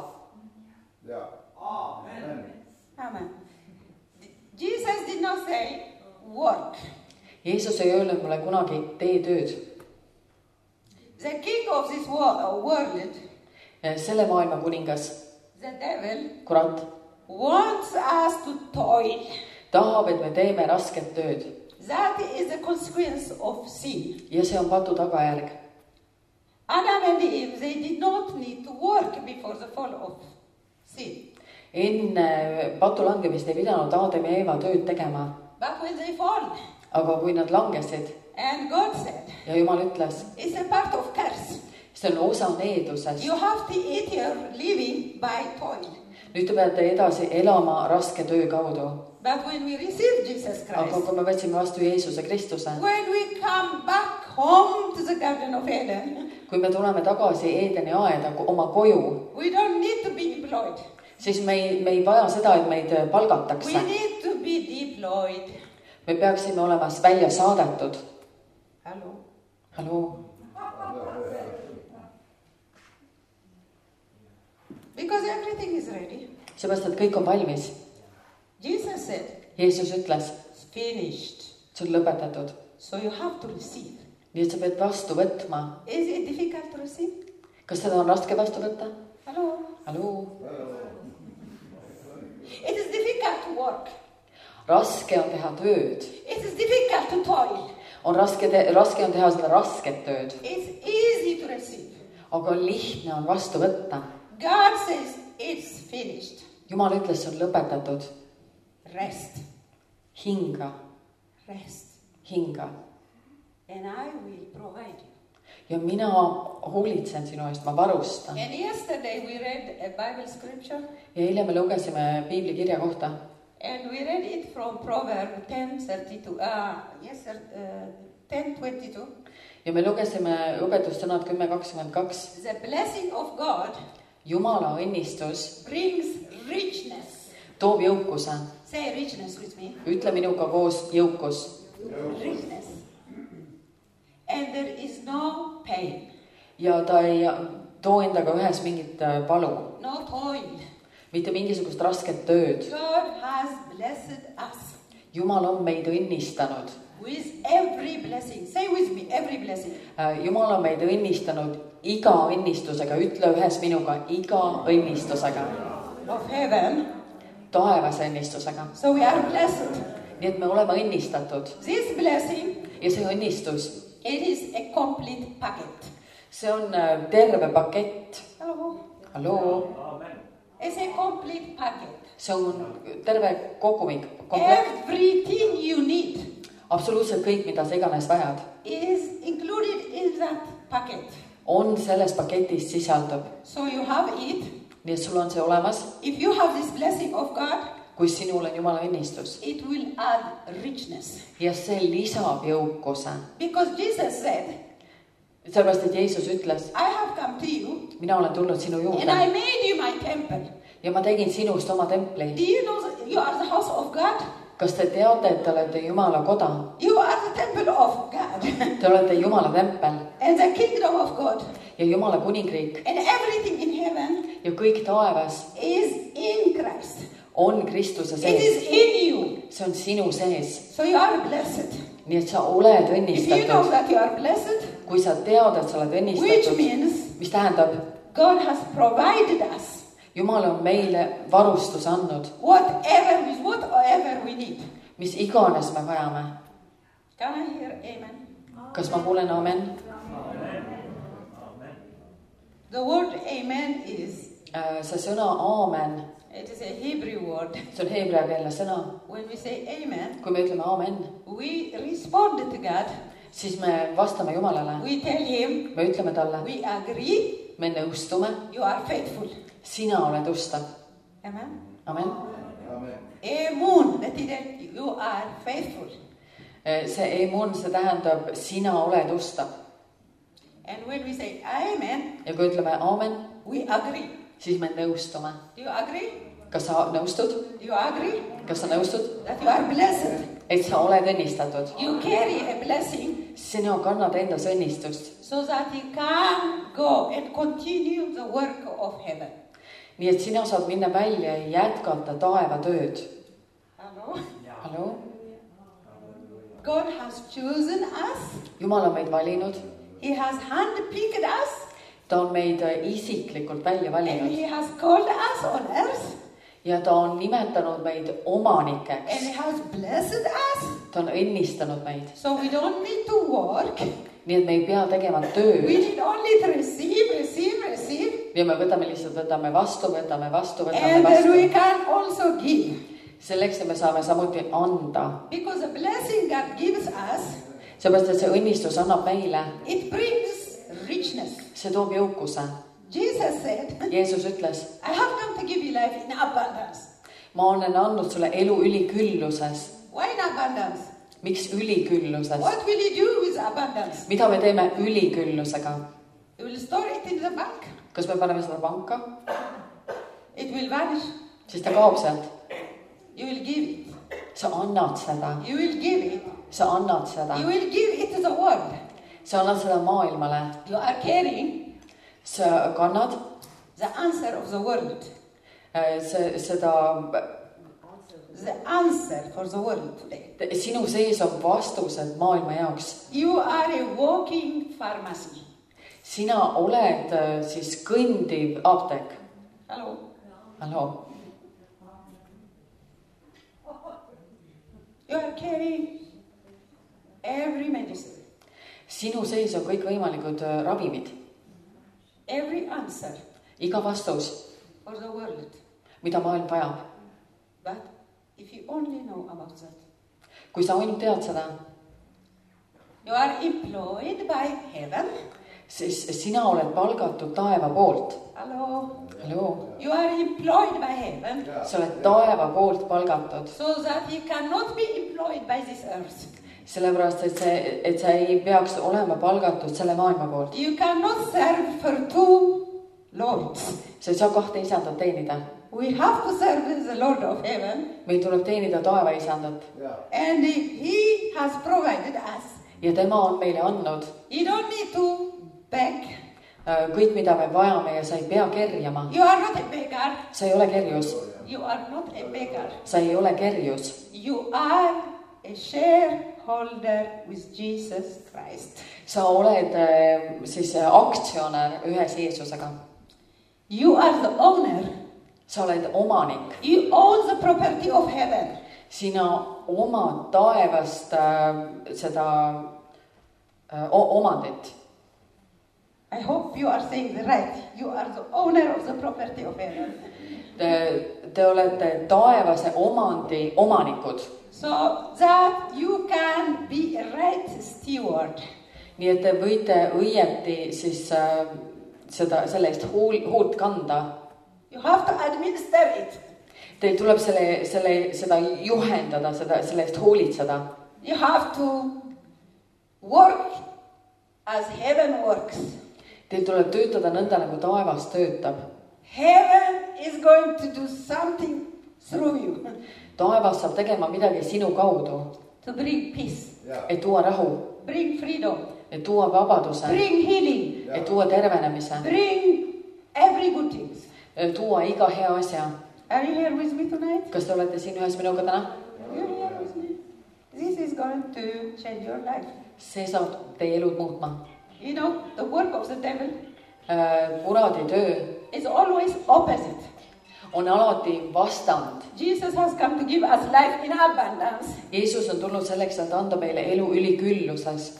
Amen. Jesus did not say work. Jeesus ei öelnud mulle kunagi tee tööd. The king of this world, Selle maailma kuningas, the devil, kurat, wants us to toil. tahab, et me teeme rasket tööd. That is the consequence of sin. Ja see on patu tagajärg. Adam and Eve, they did not need to work before the fall of sin. Enne patu langemist ei pidanud Aadam ja Eeva tööd tegema. But when they fall, Aga kui nad langesid and God said, ja Jumal ütles, it's a part of curse. see on osa needusest. You have to eat your living by toil. Nüüd te peate edasi elama raske töö kaudu. But when we receive Jesus Aga Christ, kui me võtsime vastu Jeesuse Kristuse, when we come back home to the Garden of Eden, kui me tuleme tagasi Eedeni aeda oma koju, we don't need to be deployed. siis me ei vaja seda, et meid We palgatakse. need to be deployed. Me peaksime olema välja saadetud. Hello. Hallo. Because everything is ready. seepärast, et kõik on valmis. Jesus said, Jeesus ütles, it's finished. see on lõpetatud. So you have to receive. Nii et sa pead vastu võtma. Is it difficult to receive? Kas seda on raske vastu võtta? Hello? Haluu? It is difficult to work. Raske on teha tööd. It is difficult to toil. Raske on teha seda rasket tööd. It's easy to receive. Aga lihtne on vastu võtta. God says it's finished. Jumal ütles, see on lõpetatud. Rest. Hinga. Rest. Hinga. And I will provide you. Ja mina hoolitsen sinu eest, ma varustan. And yesterday we read a Bible scripture. Ja eile me lugesime Piibli kirja kohta. And we read it from Proverbs 10:32. 10:22. Ja me lugesime õpetussõnad 10:22. The blessing of God Jumala õnnistus brings richness. toob jõukuse. Say richness with me. Ütle minuga koos jõukus. Richness. And there is no pain. Ja ta ei too endaga ühes mingit palu. No toil. Mitte mingisugust rasket tööd. God has blessed us. Jumal on meid õnnistanud. With every blessing. Say with me, every blessing. Jumal on meid õnnistanud iga õnnistusega. Ütle ühes minuga iga õnnistusega. Of heaven. Taevase õnnistusega. So we are blessed. Nii et me oleme õnnistatud. This blessing. Ja see õnnistus. It is a complete packet. See on terve pakett. Hello. Hallo. It's a complete packet. See on terve kogumik. Everything you need. Absoluutselt kõik, mida sa iganes vajad. Is included in that packet. On selles paketis sisaldub. So you have it. Nii et sul on see olemas. If you have this blessing of God. Kui sinul on Jumala õnnistus. It will add richness. Ja see lisab jõukuse. Because Jesus said. Sellepärast, et Jeesus ütles. I have come to you. Mina olen tulnud sinu juurde. And I made you my temple. Ja ma tegin sinust oma templi. Do you know that you are the house of God? Kas te teate, et te olete Jumala koda? You are the temple of God. Te olete Jumala tempel. And the kingdom of God. Ja Jumala kuningriik. And everything in heaven. Ja kõik taevas. Is in Christ. On Kristuse sees. It is in you. See on sinu sees. So you are blessed. Nii et sa oled õnnistatud. If you know that you are blessed. Kui sa tead, et sa oled õnnistatud. Which means. Mis tähendab? God has provided us. Jumal on meile varustuse andnud. Whatever we need. Mis iganes me vajame. Can I hear amen? Kas ma kuulen amen? The word amen is. See sõna amen. It is a Hebrew word. See on heebreakeelne sõna. When we say amen. Kui me ütleme amen. We respond to God. Siis me vastame Jumalale. We tell him. Me ütleme talle. We agree. Me nõustume. You are faithful. Sina oled ustav. Amen. Amen. Emun, you are faithful. See emun, see tähendab, sina oled ustav. And when we say amen. Ja kui ütleme amen. We agree. Siis me nõustume. Do you agree? Kas sa nõustud? Do you agree? Kas sa nõustud? That you are blessed. Et sa oled õnnistatud. You carry a blessing. Sina kannad endas õnnistust. So that you can go and continue the work of heaven. Nii et sina saad minna välja ja jätkata taevatööd. Hello? Hallo? God has chosen us. Jumal on meid valinud. He has handpicked us. Ta on meid isiklikult välja And valinud. he has called us on earth. Ja ta on nimetanud meid omanikeks. And he has blessed us. Ta on õnnistanud meid. So we don't need to work. Nii et me ei pea tegema tööd. We need only to receive. Ja me võtame vastu. And then we can also give. Selleks, et me saame samuti anda. Because the blessing God gives us. Seepärast, et see õnnistus annab meile. It brings richness. See toob jõukuse. Jesus said. Jeesus ütles. I have come to give you life in abundance. Ma olen andnud sulle elu ülikülluses. Why in abundance? Miks ülikülluses? What will you do with abundance? Mida me teeme üliküllusega? You will store it in the bank. Kas me paneme seda panka? It will vanish. Siis ta kaob sealt. You will give it. Sa annad seda. You will give it. Sa annad seda. You will give it to the world. Sa annad seda maailmale. You are carrying. Sa kannad. The answer of the world. The answer for the world today. Sinu sees on vastused maailma jaoks. You are a walking pharmacy. Sina oled siis kõndiv apteek. Hallo. You are carrying every medicine. Sinu sees on kõik võimalikud ravimid. Every answer. Iga vastus, for the world. Mida maailm vajab. But if you only know about that. Kui sa ainult tead seda. You are employed by heaven. Siis sina oled palgatud taeva poolt. Hello. You are employed by heaven. Sa oled taeva poolt palgatud. So that you cannot be employed by this earth. Sellepärast, et sa ei peaks olema palgatud selle maailma poolt. You cannot serve for two lords. Sa ei saa kahte isandat teenida. We have to serve the Lord of heaven. Meil tuleb teenida taeva isandat. And he has provided us. Ja tema on meile andnud. You don't need to beg. Kõik, mida me vajame ja sa ei pea kerjama. You are not a beggar. Sa ei ole kerjus. You are not a beggar. Sa ei ole kerjus. You are a shareholder with Jesus Christ. Sa oled siis aktsionär ühes Jeesusega. You are the owner. Sa oled omanik. You own the property of heaven. Sina omad taevast seda omandit. I hope you are saying the right. You are the owner of the property of heaven. Te olete taevase omandi omanikud. So that you can be a right steward. Nii et te võite õieti siis selle eest hoolt kanda. You have to administer it. Teil tuleb seda juhendada, selle eest hoolitseda. You have to work as heaven works. Teil tuleb töötada nõnda, nagu taevas töötab. Heaven is going to do something through you. Taevas saab tegema midagi sinu kaudu. To bring peace. Et tuua rahu. Bring freedom. Et tuua vabaduse. Bring healing. Et tuua tervenemise. Bring every good things. Tuua iga hea asja. Are you here with me tonight? Kas te olete siin ühes minuga täna? You're here with me. This is going to change your life. See saab teie elud muutma. You know, the work of the devil Kuradi töö is always opposite. On alati vastand. Jesus has come to give us life in abundance. Jeesus on tulnud selleks, et anda meile elu ülikülluses.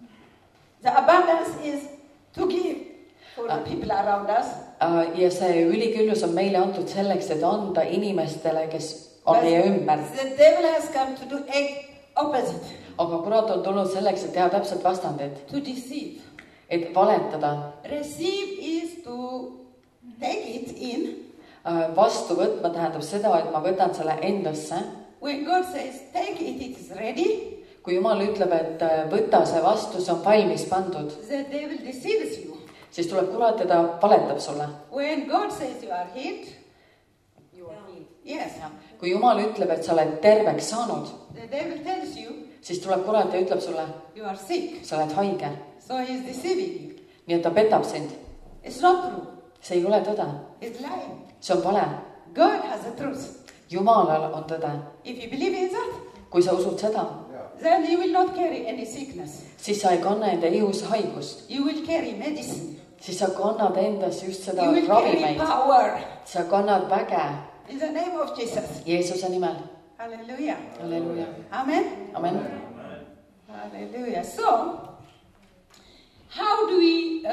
The abundance is to give for the people around us. Ja see üliküllus on meile antud selleks, et anda inimestele, kes on meie ümber. The devil has come to do opposite. Aga kurat on tulnud selleks, et teha täpselt vastandid. To deceive. Et valetada. Receive is to take it in. Vastu võtma tähendab seda, et ma võtan selle endasse. When God says take it, it is ready. Kui Jumal ütleb, et võta see vastu, see on valmis pandud. The devil deceives you. Siis tuleb kurat ja ta valetab sulle. When God says you are healed. You are healed. Yes. Kui Jumal ütleb, et sa oled terveks saanud. The devil tells you. Siis tuleb kurat ja ütleb sulle. You are sick. Sa oled haige. So he is deceiving you. Nii et ta petab sind. It's not true. See ei ole tõde. It's lying. See on vale. God has the truth. Jumalal on tõde. If you believe in that, kui sa usud seda, then you will not carry any sickness. Siis sa ei kanna enda ihus haigust. You will carry medicine. Siis sa kannad endas just seda you will ravimeid. Carry power. Sa kannad väge. In the name of Jesus. Jeesuse nimel. Hallelujah. Halleluja. Amen. Amen. Hallelujah. So, how do we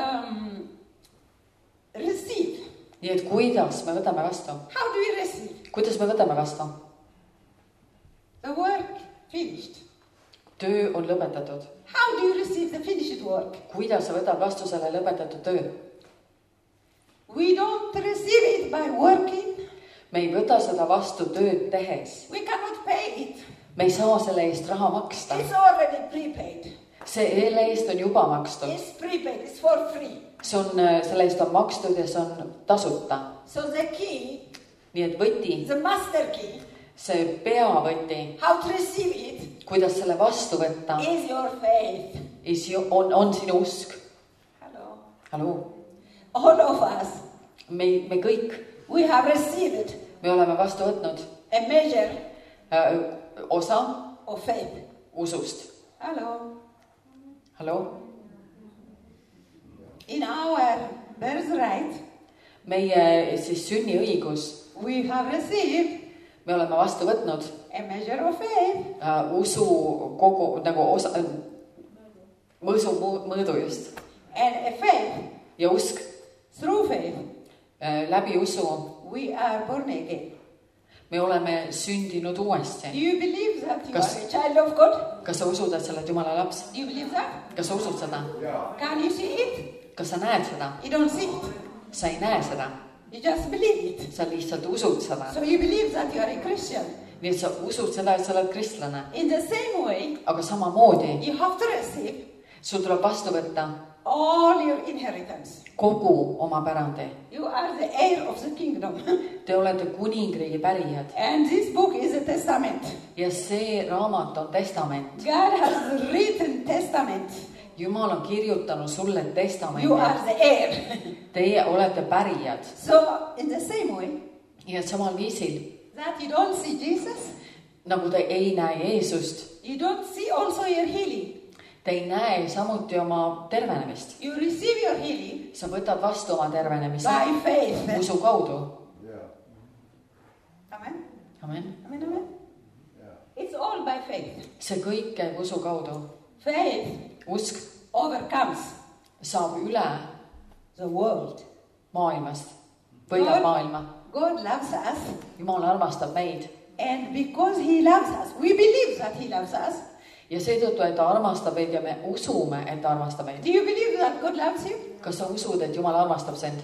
receive? Nii et kuidas me võtame vastu? How do we receive? Kuidas me võtame vastu? The work finished. Töö on lõpetatud. How do you receive the finished work? Kuidas sa võtad vastu selle lõpetatud töö? We don't receive it by working. Me ei võta seda vastu tööd tehes. We cannot pay it. Me ei saa selle eest raha maksta. It's already prepaid. Selle eest on juba makstud. It's prepaid, it's for free. Selle eest on makstud ja see on tasuta. So the key, nii et võti, the master key, see peavõti, how to receive it, kuidas selle vastu võtta, is your faith. On sinu usk. Hello. Hallo. All of us me kõik, we have received me oleme vastu võtnud a measure osa of faith. usust. Hello. In our birthright, meie siis sünniõigus, we have received me oleme vastu võtnud a measure of faith. usu kogu nagu osa, mõõsu mõõdu just. And a faith, Ja usk, through faith, läbi usu we are born again. me oleme sündinud Do uuesti. you believe that you Kas- are a child of God? Kas sa usud, et sa oled Jumala laps? Do you believe that? Kas sa usud seda? Can you see it? Kas sa näed seda? You don't see it. Sa ei näe seda. You just believe it. Sa lihtsalt usud seda. So you believe that you are a Christian. Nii et sa usud seda, et sa oled kristlane. In the same way, Aga samamoodi you have to receive sul tuleb vastu võtta all your inheritance. kogu oma pärandi. You are the heir of the kingdom. Te olete kuningriigi pärijad And this book is a testament. ja see raamat on testament. God has written testament. Jumal on kirjutanud sulle You testamendi. are the heir. Teie olete pärijad. So in the same way Ja samal viisil, that you don't see Jesus, nagu te ei näe Jeesust, you don't see also your healing. te ei näe samuti oma tervenemist. You receive your healing Sa võtad vastu oma tervenemise by faith. usu kaudu. Amen. Amen. Amen, amen. It's all by faith. See kõik käib usu kaudu. Faith Usk overcomes saab üle the world. maailmast, võidab maailma. God loves us, Jumal armastab meid and because He loves us, we believe that He loves us. ja seetõttu, et ta armastab meid ja me usume, et ta armastab meid. Do you believe that God loves you? Kas sa usud, et Jumal armastab sind?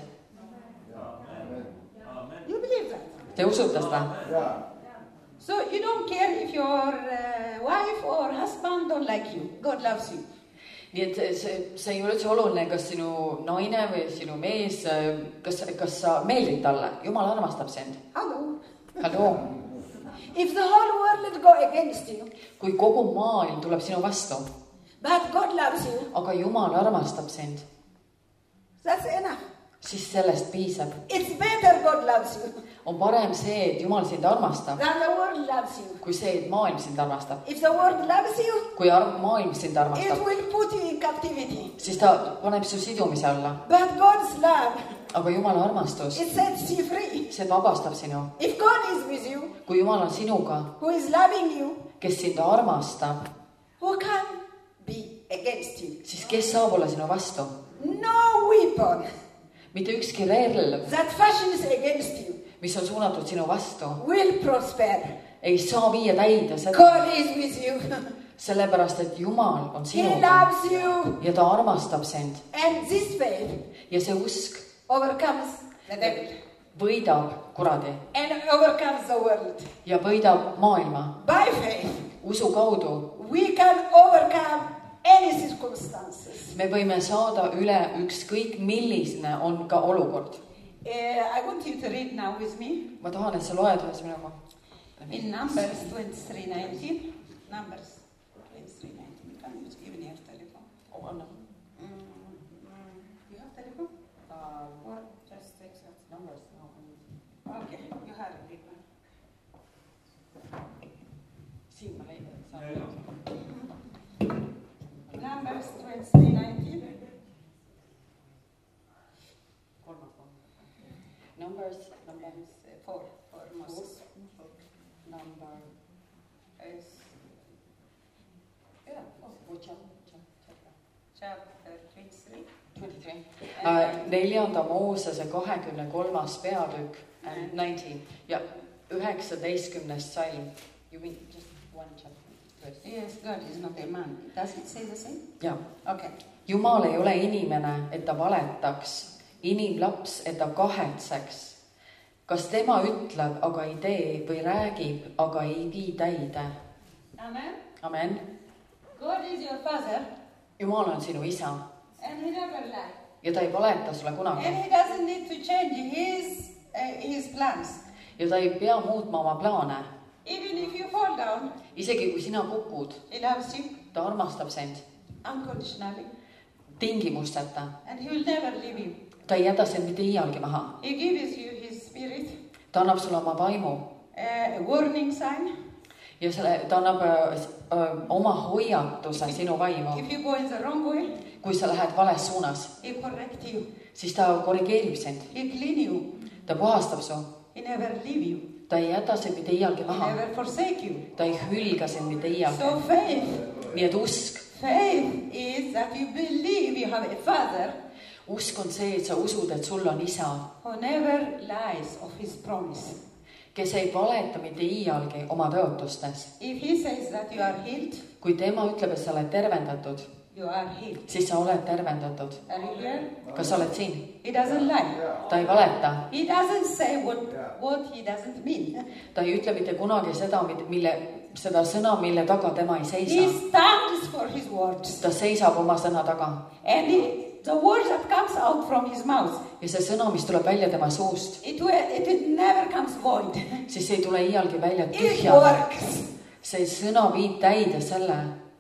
You believe that. Te usute seda? So you don't care if your wife or husband don't like you. God loves you. Nii et see ei ole üldse oluline, kas sinu naine või sinu mees, kas sa meeldid talle. Jumal armastab sind. Hello. Hallo. If the whole world go against you, Kui kogu maailm tuleb sinu vastu, but God loves you, aga Jumal armastab sind, that's enough. siis sellest piisab. It's better God loves you On parem see, et Jumal sind armastab, than the world loves you. kui see, et maailm sind armastab. If the world loves you, Kui maailm sind it armastab, will put you in captivity. siis ta paneb su sidumise alla. But God's love, Aga Jumala armastus, it sets you free. see vabastab sinu. If God is with you, Kui Jumal on sinuga, who is loving you, kes sind armastab, who can be against you? siis kes saab olla sinu vastu? No weapon Mitte ükski relv, that fashions against you mis on suunatud sinu vastu, will prosper. ei saa viia täide seda, God is with you. sellepärast et Jumal on He sinuga loves you. ja ta armastab sind. And this faith Ja see usk overcomes the devil võidab kuradi and overcomes the world. ja võidab maailma. By faith, Usu kaudu we can overcome any circumstances. me võime saada üle ükskõik milline on ka olukord. I want you to read now with me Ma tahan, et sa loed ühes minuga. in Numbers 23:19. Numbers 23:19. Can you give me your telephone? You have telephone? Or just text us? Numbers. Okay, you have it. Siin ma leian. Numbers 23:19. Numbers 4 Moses. number Is chapter 23. 23. Neljanda Moosese 23. peatükk and 19 ja 19. salm. You mean just one chapter? Yes, God is not a man. Does it say the same? Jaa. Okay. Jumal ei ole inimene, et ta valetaks, inimlaps, et ta kahetseks. Kas tema ütleb, aga ei tee või räägib, aga ei vii täide? Amen. Amen. God is your father Jumal on sinu isa and he never lies. ja ta ei valeta sulle And kunagi. he doesn't need to change his plans. Ja ta ei pea muutma oma plaane. Even if you fall down, Isegi kui sina kukud, he loves you ta armastab sind unconditionally tingimusteta and he will never leave you. ta ei jäta sind mitte iialgi maha. He gives you his spirit, Ta annab sulle oma vaimu a warning sign. ja ta annab oma hoiatuse sinu vaimu. If you go in the wrong way, Kui sa lähed vales suunas, he correct you, siis ta korrigeerib sind. he clean you, Ta puhastab su. he never leave you, Ta ei jäta sind mitte iialgi he maha. never forsake you. Ta ei hülga sind mitte iialgi. So faith Nii et usk. Faith is that you believe you have a father Usk on see, et sa usud, et sul on isa, who never lies of his promise. kes ei valeta mitte iialgi oma tõotustes. If he says that you are healed, Kui tema ütleb, et sa oled tervendatud, you are healed. siis sa oled tervendatud. Are you here? Kas sa oled siin? He doesn't lie. Ta ei valeta. He doesn't say what he doesn't mean. Ta ei ütle mitte kunagi seda sõna, mille taga tema ei He seisa. stands for his words. Ta seisab oma sõna taga. And the words that comes out from his mouth, Ja see sõna, mis tuleb välja tema suust, it never comes void. siis see ei tule iialgi välja It tühjana. works. See sõna viib täide selle.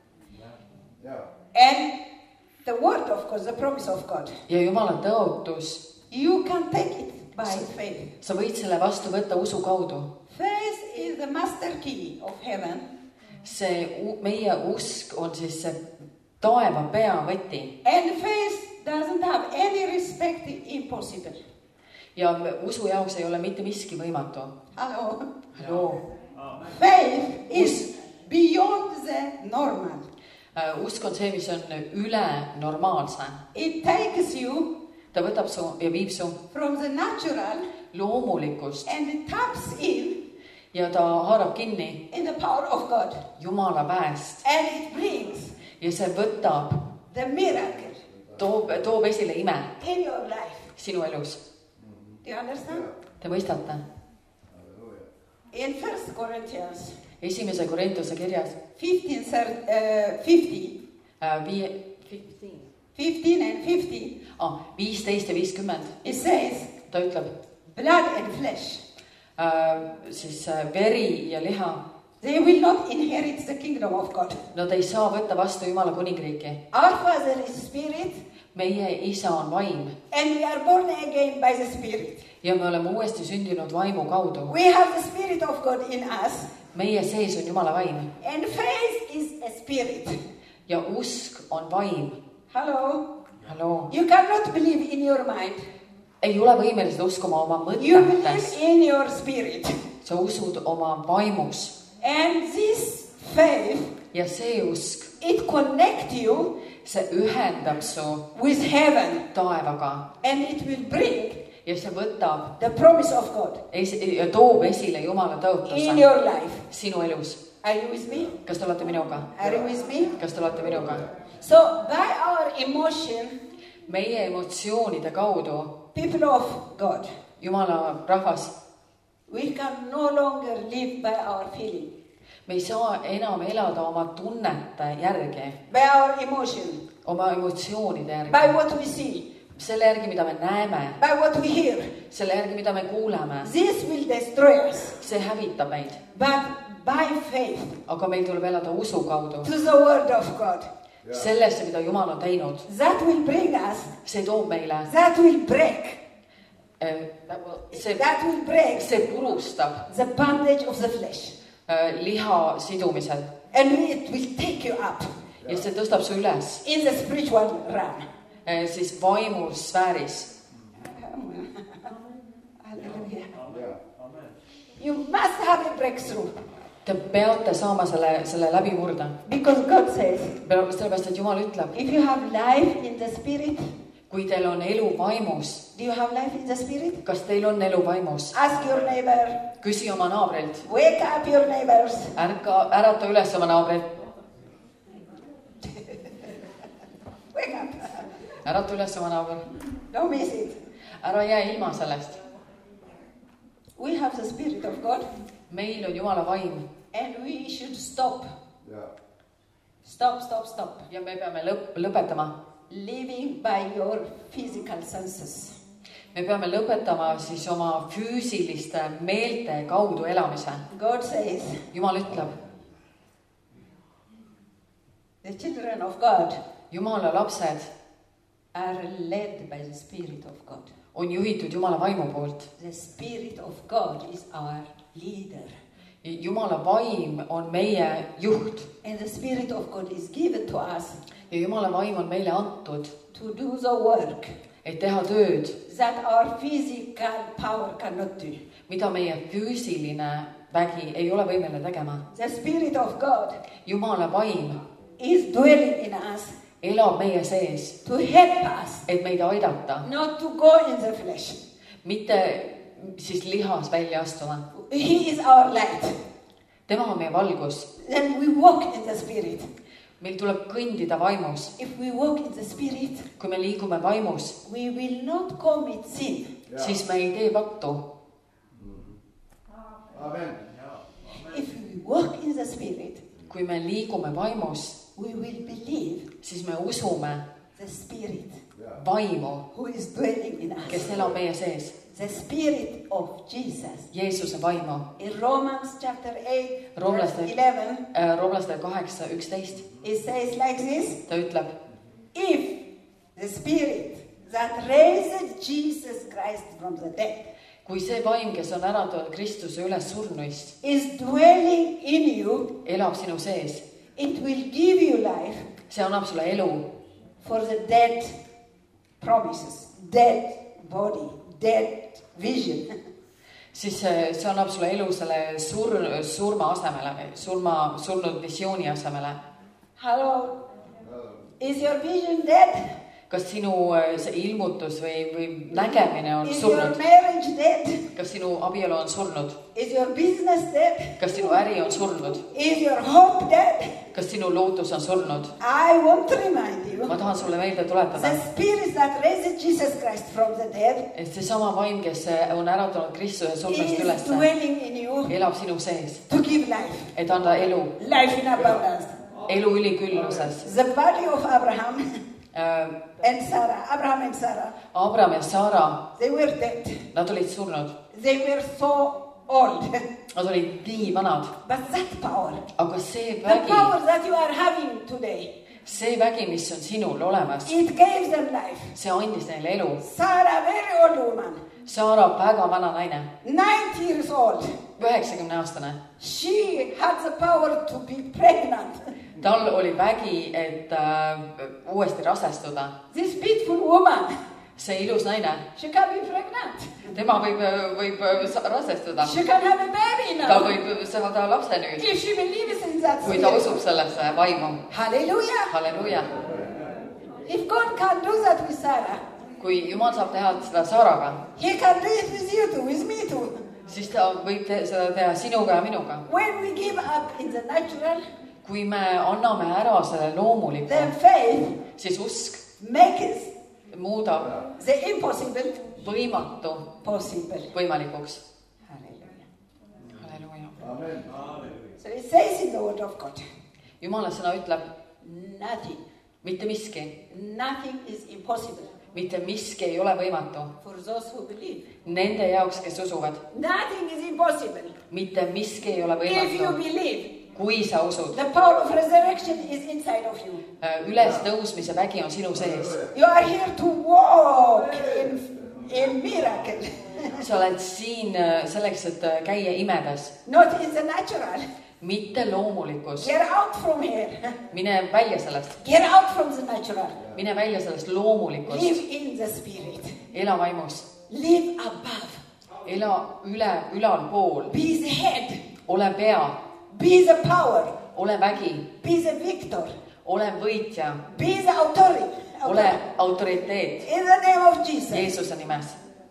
And the word of God, the promise of God, Ja Jumala tõotus, you can take it by faith. sa võid selle vastu võtta usu kaudu. Faith is the master key of heaven. Meie usk on siis see taeva peavõti. And faith doesn't have any respect impossible. Ja usu jaoks ei ole mitte miski võimatu. Hello. Faith is beyond the normal. Usk on see, mis on üle normaalse. It takes you Ta võtab su ja viib su from the natural loomulikust and it taps in ja ta haarab kinni the power of God. Jumala väest. And it brings Ja see võtab, the miracle toob esile ime in your life. sinu elus. Do you understand? Te mõistate? In 1 Corinthians 1. Korintuse kirjas 15 and 50, 15 ja 50 it says, ta ütleb blood and flesh, siis veri ja liha, they will not inherit the kingdom of God. nad ei saa võtta vastu Jumala kuningriiki. Our Father is spirit, Meie isa on vaim and we are born again by the spirit. ja me oleme uuesti sündinud vaimu kaudu. We have the spirit of God in us, Meie sees on Jumala vaim and faith is a spirit. ja usk on vaim. Hello. Halloo. You cannot believe in your mind. Ei ole võimelised uskuma oma You mõtetes. believe in your spirit. Sa usud oma vaimus And this faith, ja see usk, it connects you see ühendab su with heaven, taevaga and it will bring ja see võtab the promise of God ja toob esile Jumala in tõotuse your life. sinu elus. Are you with me? Kas te olete minuga? Are you with me? Kas te olete minuga? So by our emotion, Meie emotsioonide kaudu, people of God, Jumala rahvas, we can no longer live by our feeling, me ei saa enam elada oma tunnete järgi, by our emotion, oma emotsioonide by järgi, what we see, selle järgi, mida me näeme, by what we hear. selle järgi, mida me kuuleme. This will destroy us. See hävitab meid, But by faith, aga meil tuleb elada usu kaudu. to the word of God, Sellesse, mida Jumal on teinud, that will bring us, see toob meile, that will break, see purustab the bondage of the flesh. liha sidumisel And it will take you up ja see tõstab su üles in the spiritual realm. siis vaimusfääris. Hallelujah. You must have a breakthrough. Te peate saama selle läbimurde. Because God says, Sellepärast, et Jumal ütleb, if you have life in the spirit, kui teil on elu vaimus, do you have life in the spirit? kas teil on elu vaimus? Ask your neighbor. Küsi oma naabrilt. Wake up your neighbors. Ärata üles oma naabrit. Wake up. Ärata üles oma naabrit. Don't miss it. Ära jää ilma sellest. We have the spirit of God. Meil on Jumala vaim. And we should stop. Stop. Ja me peame lõpetama. Living by your physical senses. Me peame lõpetama siis oma füüsiliste meelte kaudu elamise. God says, Jumal ütleb, the children of God, Jumala lapsed, are led by the Spirit of God. on juhitud Jumala vaimu poolt. The Spirit of God is our leader. Jumala vaim on meie juht And the Spirit of God is given to us ja Jumala vaim on meile antud, to do the work et teha tööd, that our physical power cannot do. mida meie füüsiline vägi ei ole võimeline tegema. The Spirit of God Jumala vaim is dwelling in us elab meie sees, to help us et meid aidata, not to go in the flesh. mitte siis lihas välja astuma. He is our light. Tema on meie valgus. Then we walk in the Spirit. Meil tuleb kõndida vaimus. If we walk in the Spirit, Kui me liigume vaimus, we will not commit sin. siis me ei tee pattu. Amen. If we walk in the Spirit, Kui me liigume vaimus, we will believe siis me usume the Spirit vaimu, who is dwelling in us. kes elab meie sees. The Spirit of Jesus. Jeesuse vaimu. In Romans chapter 8, verse Roomlaste- 11, Roomlaste 8:11 it says like this. ta ütleb, If the Spirit that raised Jesus Christ from the dead kui see vaim, kes on ära toonud Kristuse üles surnuist, is dwelling in you, elab sinu sees, it will give you life see annab sulle elu for the dead promises, dead body, dead vision. siis see annab sulle elu selle surma asemele, surnud visiooni asemele. Hello? Is your vision dead? Kas sinu see ilmutus või nägemine on Is your surnud? marriage dead? Kas sinu abielu on surnud? Is your business dead? Kas sinu äri on surnud? Is your hope dead? Kas sinu lootus on surnud? I want to remind you, Ma tahan sulle meelde tuletada, the Spirit that raised Jesus Christ from the dead et seesama vaim, kes on ära toonud Kristuse surmast is ülesse, dwelling in you elab sinu sees, to give life, et anda elu, life in abundance. elu ülikülluses. The body of Abraham Abraham and Sarah, ja Saara, they were dead. nad olid surnud, They were so old. nad olid nii vanad, But that power, aga see the vägi, power that you are having today, see vägi, mis on sinul olemas, it gave them life. see andis neile elu. Sarah, very old woman, Saara, väga vana naine, 90 years old. 90-aastane, She had the power to be pregnant. tal oli vägi, et uuesti rasestuda. This beautiful woman, See ilus naine, she can be pregnant. tema võib rasestuda, She can have a baby ta now. võib saada lapse nüüd, If she believes in that kui ta spirit. usub sellesse vaimu. Hallelujah. Halleluuja. If God can do that with Sarah, Kui Jumal saab teha seda Saaraga, He can do it with you too, with me too. siis ta võib seda teha sinuga ja minuga. When we give up in the natural, Kui me anname ära selle loomuliku, then faith siis usk makes muudab the impossible võimatu possible. võimalikuks. Hallelujah. Halleluuja. So it says in the word of God, Jumala sõna ütleb, nothing, mitte miski, nothing is impossible mitte miski ei ole võimatu. for those who believe. Nende jaoks, kes usuvad, Nothing is impossible mitte miski ei ole if you võimatu, believe. kui sa usud. The power of resurrection is inside of you. Ülestõusmise vägi on sinu sees. You are here to walk in miracle, Sa oled siin selleks, et käia imedes, not in the natural. mitte loomulikus. Get out from here. Mine välja sellest, Get out from the natural. mine välja sellest loomulikust. Live in the spirit. Ela vaimus, Live above. ela ülalpool, Be the head. ole pea, Be the power. ole vägi, Be the victor. ole võitja, Be the authority. ole autoriteet In the name of Jesus. Jeesuse nimes.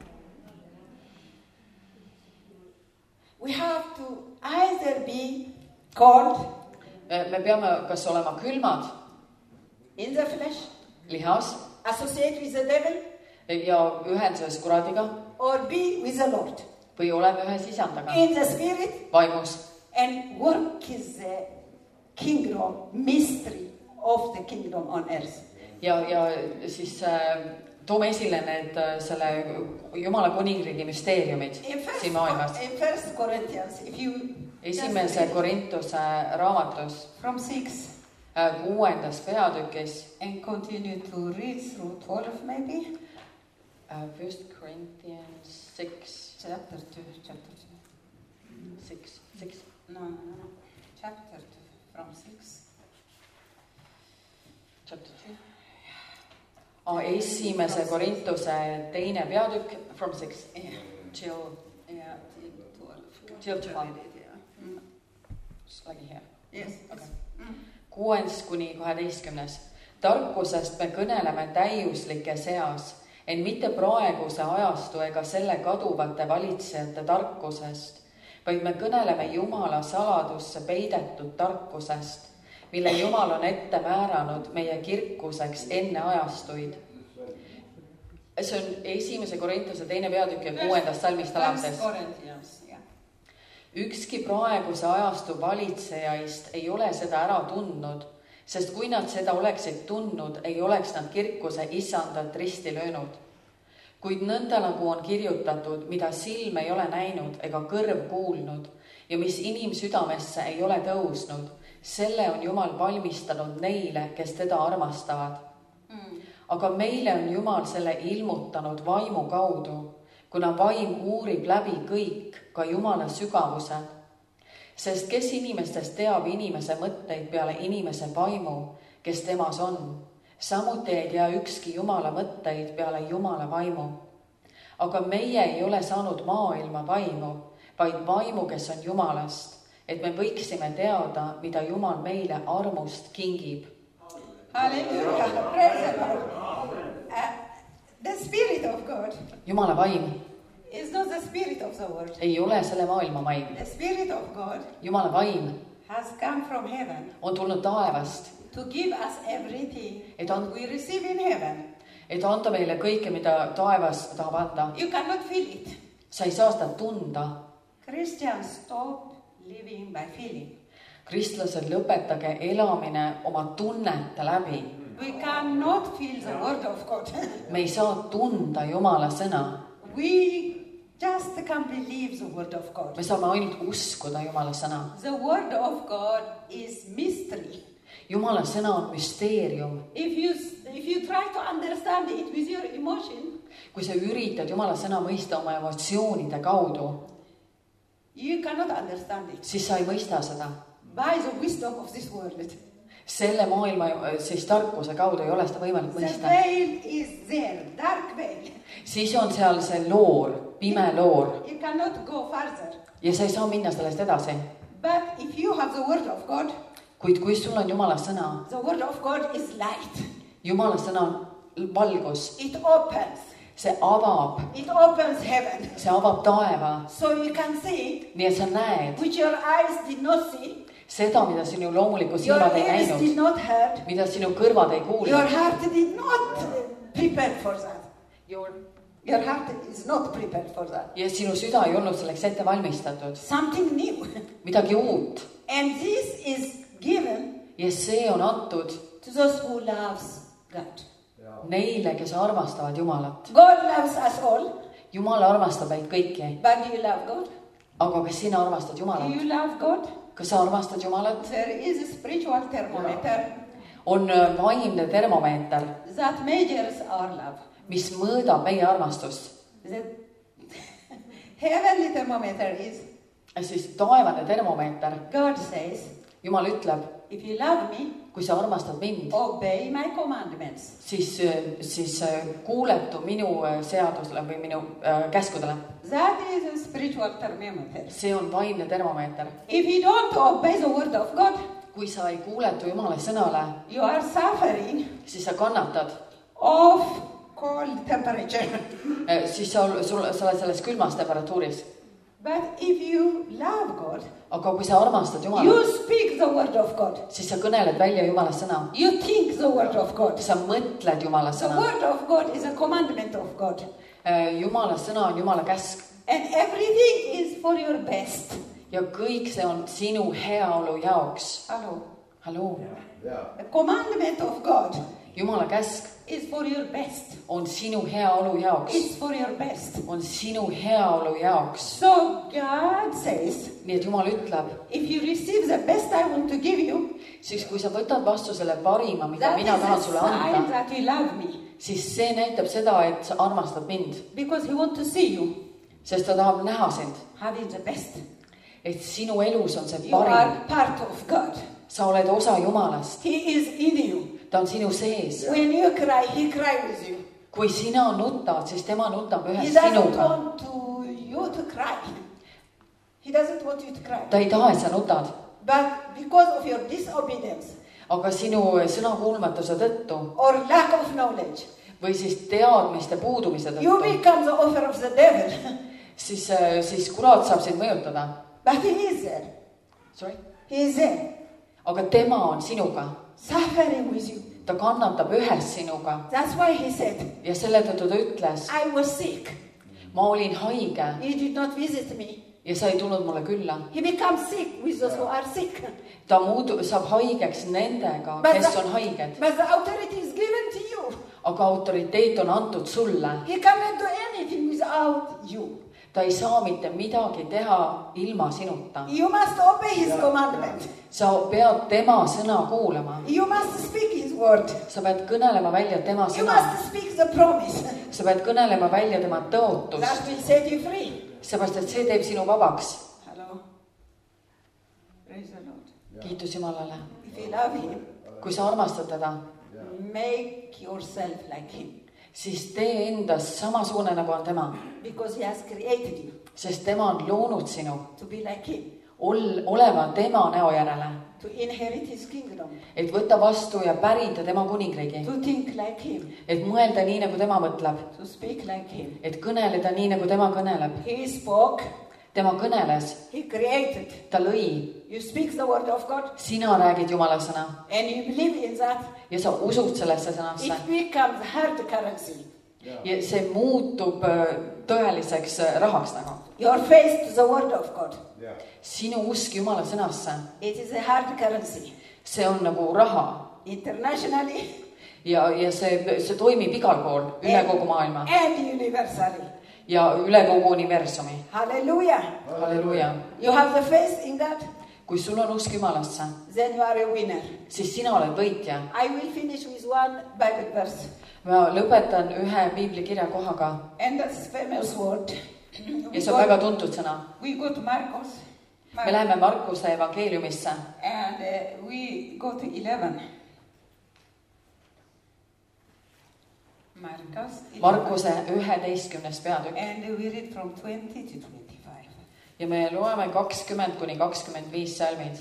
We have to either be cold Me peame kas olema külmad in the flesh, lihas associate with the devil, ja ühenduses kuradiga or be with the Lord või oleme ühes isandaga in the spirit vaimus and work is the kingdom mystery of the kingdom on earth. ja siis toome esile need selle Jumala kuningriigi müsteeriumid siin maailmas. In 1 Corinthians, if you Esimese Korintuse raamatus from 6, 6. peatükis. and continue to read through 12 maybe. 1 Corinthians 6. Chapter 2. 6. No. Chapter 2 from 6. Chapter 2. 1. Korintuse 2. peatükk from 6 till 12. Lagi hea. Yes. Okay. 6. kuni 12. Tarkusest me kõneleme täiuslike seas, en mitte praeguse ajastu ega selle kaduvate valitsejate tarkusest, vaid me kõneleme Jumala saladusse peidetud tarkusest, mille Jumal on ette määranud meie kirkuseks enne ajastuid. See on 1. Korintuse 2. peatükk ja 6. salmist alates. Ükski praeguse ajastu valitsejaist ei ole seda ära tundnud, sest kui nad seda oleksid tundnud, ei oleks nad kirkuse isandat risti löönud. Kuid nõnda nagu on kirjutatud, mida silm ei ole näinud ega kõrv kuulnud ja mis inimsüdamesse ei ole tõusnud, selle on Jumal valmistanud neile, kes teda armastavad. Aga meile on Jumal selle ilmutanud vaimu kaudu, kuna vaim uurib läbi kõik, ka Jumala sügavused. Sest kes inimestest teab inimese mõtteid peale inimese vaimu, kes temas on? Samuti ei tea ükski Jumala mõtteid peale Jumala vaimu. Aga meie ei ole saanud maailma vaimu, vaid vaimu, kes on Jumalast, et me võiksime teada, mida Jumal meile armust kingib. Halleluja, praise the Lord. The Spirit of God Jumala vaim is not the spirit of the world. ei ole selle maailma vaim. The Spirit of God Jumala vaim has come from heaven on tulnud taevast, to give us everything Et that on- we receive in heaven. et anda meile kõike, mida taevas tahab anda. You cannot feel it. Sa ei saa seda tunda. Christians stop living by feeling. Kristlased, lõpetage elamine oma tunnete läbi. We cannot feel the word of God. Me ei saa tunda Jumala sõna. We just can believe the word of God. Me saame ainult uskuda Jumala sõna. The word of God is mystery. Jumala sõna on müsteerium. If you try to understand it with your emotion, Kui sa üritad Jumala sõna mõista oma emotsioonide kaudu, you cannot understand it siis sa ei mõista seda. by the wisdom of this world. Selle maailma siis tarkuse kaudu ei ole seda võimalik The mõista. veil is there, dark veil. Siis on seal see loor, pime loor You cannot go further. ja sa ei saa minna sellest edasi. But if you have the word of God, Kuid kui sul on Jumala sõna, the word of God is light. Jumala sõna on valgus, It opens. see avab, It opens heaven. see avab taeva, So you can see nii et sa näed which your eyes did not see, seda, mida sinu loomuliku your silmad ei ears did näinud, not heard, mida sinu kõrvad ei your kuulnud. heart did not prepare for that. Your heart is not prepared for that. Ja sinu süda ei olnud selleks ette valmistatud. Something new. Midagi uut. And this is given Ja see on antud to those who loves God. neile, kes armastavad Jumalat. God loves us all, Jumal armastab meid kõiki. but do you love God? Aga kas sina armastad Do Jumalat? you love God? Kas sa armastad Jumalat? There is a spiritual thermometer On vaimne termomeeter, that measures our love. mis mõõdab meie armastust. The heavenly thermometer is, Siis taevane termomeeter. God says, Jumal ütleb, if you love me, kui sa armastad mind, obey my commandments. siis kuuletu minu seadusele või minu käskudele. That is a spiritual thermometer. See on vaimne termomeeter. If you don't obey the word of God, Kui sa ei kuuletu Jumala sõnale, you are suffering siis sa kannatad. of cold temperature. Siis sa oled selles külmas temperatuuris. But if you love God, Aga kui sa armastad you Jumalat, speak the word of God. siis sa kõneled välja Jumala sõna. You think the word of God. Sa mõtled Jumala The sõna. word of God is a commandment of God. Jumala sõna on Jumala käsk. And everything is for your best. Ja kõik see on sinu heaolu jaoks. Hello. Halloo. The commandment of God Jumala käsk It's for your best. on sinu heaolu jaoks, It's for your best. on sinu heaolu jaoks. So God says, nii et Jumal ütleb, if you receive the best I want to give you, siis kui sa võtad vastu selle parima, mida that mina tahan is a sulle sign anda, that you love me. siis see näitab seda, et sa armastad mind, Because He wants to see you sest ta tahab näha sind, having the best. et sinu elus on see You parim. are part of God. Sa oled osa Jumalast, He is in you. ta on sinu sees. When you cry, He cries with you. kui sina nutad, siis tema nutab He ühes doesn't sinuga. want you to cry. He doesn't want you to cry. ta ei taha, et sa nutad, But because of your disobedience aga sinu sõnakuulmatuse tõttu or lack of knowledge, või siis teadmiste puudumise you tõttu, become the offer of the devil. siis kurat saab sind mõjutada. But He is there. Sorry? He is there, aga tema on sinuga, suffering with you. ta kannatab ühes sinuga That's why He said, ja selle tõttu ta ütles, I was sick. ma olin haige You did not visit me. ja sa ei tulnud mulle külla. He becomes sick with those who are sick. ta saab haigeks nendega, But kes the- on haiged, But the authority is given to you. aga autoriteet on antud sulle. He cannot do anything without you. ta ei saa mitte midagi teha ilma sinuta. You must obey His commandment. sa pead tema sõna kuulama, You must speak His word. sa pead kõnelema välja tema You sõna, must speak the promise. sa pead kõnelema välja tema That tõotust, will set you free. seepärast et see teeb sinu vabaks. Hello. Praise the Lord. kiitus Jumalale. If you love Him, kui sa armastad teda, make yourself like Him. siis tee endast samasugune, nagu on tema, Because He has created you sest tema on loonud sinu to be like Him, olema tema näo järele, to inherit His kingdom, et võtta vastu ja pärida tema kuningriigi, to think like Him, et mõelda nii, nagu tema mõtleb, to speak like Him. et kõneleda nii, nagu tema kõneleb. He spoke, tema kõneles, He created. ta lõi, You speak the word of God sina räägid Jumala sõna and you believe in that. ja sa usud sellesse sõnasse It becomes hard currency. ja see muutub tõeliseks rahaks nagu. Your faith to the word of God. sinu usk Jumala sõnasse, It is a hard currency. see on nagu raha Internationally ja see toimib igal pool, üle kogu maailma and universally. ja üle kogu universumi. Hallelujah. halleluuja. You have the faith in God, kui sul on usk Jumalasse, then you are a winner. siis sina oled võitja. I will finish with one Bible verse. ma lõpetan ühe piiblikirja kohaga And that's famous word. ja see on väga tuntud sõna. We go to Marcos. me läheme Markuse evangeeliumisse And we go to 11. Markuse 11. peatükk And we read from 20 to 25. ja me loeme 20-25 salmid.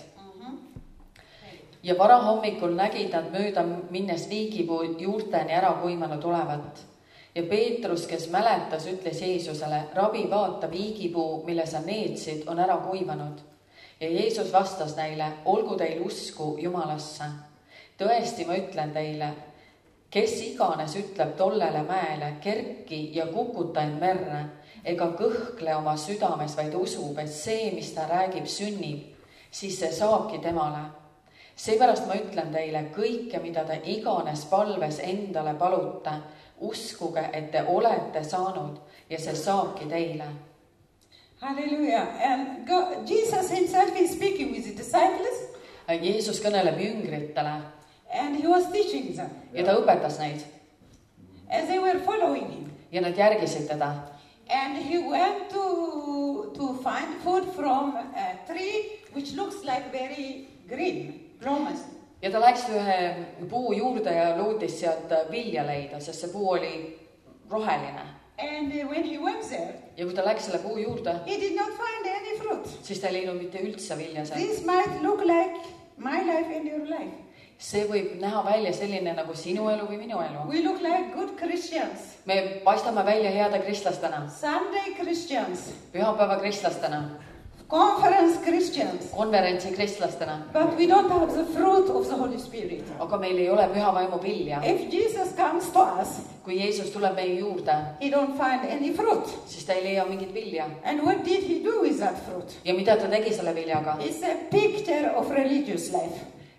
ja varahommikul nägid nad mööda minnes viigipuu juurteni ära kuivanud olevat. ja Peetrus, kes mäletas, ütles Jeesusele, rabi, vaata, viigipuu, mille sa neetsid, on ära kuivanud. ja Jeesus vastas neile, olgu teil usku Jumalasse. tõesti, ma ütlen teile, kes iganes ütleb tollele mäele, kerki ja kukuta end merre, ega kõhkle oma südames, vaid usub, et see, mis ta räägib, sünnib, siis see saabki temale. seepärast ma ütlen teile, kõike, mida te iganes palves endale palute, uskuge, et te olete saanud ja see saabki teile. Hallelujah. And God, Jesus himself is speaking with the disciples. Jeesus kõneleb jüngritele And he was teaching them. ja ta õpetas neid And they were following him. ja nad järgisid teda. And he went to find food from a tree which looks like very green, promise. ja ta läks ühe puu juurde ja lootis sealt vilja leida, sest see puu oli roheline. And when he went there, ja kui ta läks selle puu juurde, he did not find any fruit. siis ta ei leidnud mitte üldse vilja seal. This might look like my life and your life. see võib näha välja selline nagu sinu elu või minu elu. We look like good Christians, me paistame välja heade kristlastena, Sunday Christians, pühapäeva kristlastena, conference Christians. konverentsi kristlastena, But we don't have the fruit of the Holy Spirit. aga meil ei ole püha vaimu vilja. If Jesus comes to us, kui Jeesus tuleb meie juurde, he don't find any fruit. siis ta ei leia mingit vilja. And what did he do with that fruit? ja mida ta tegi selle viljaga? It's a picture of religious life.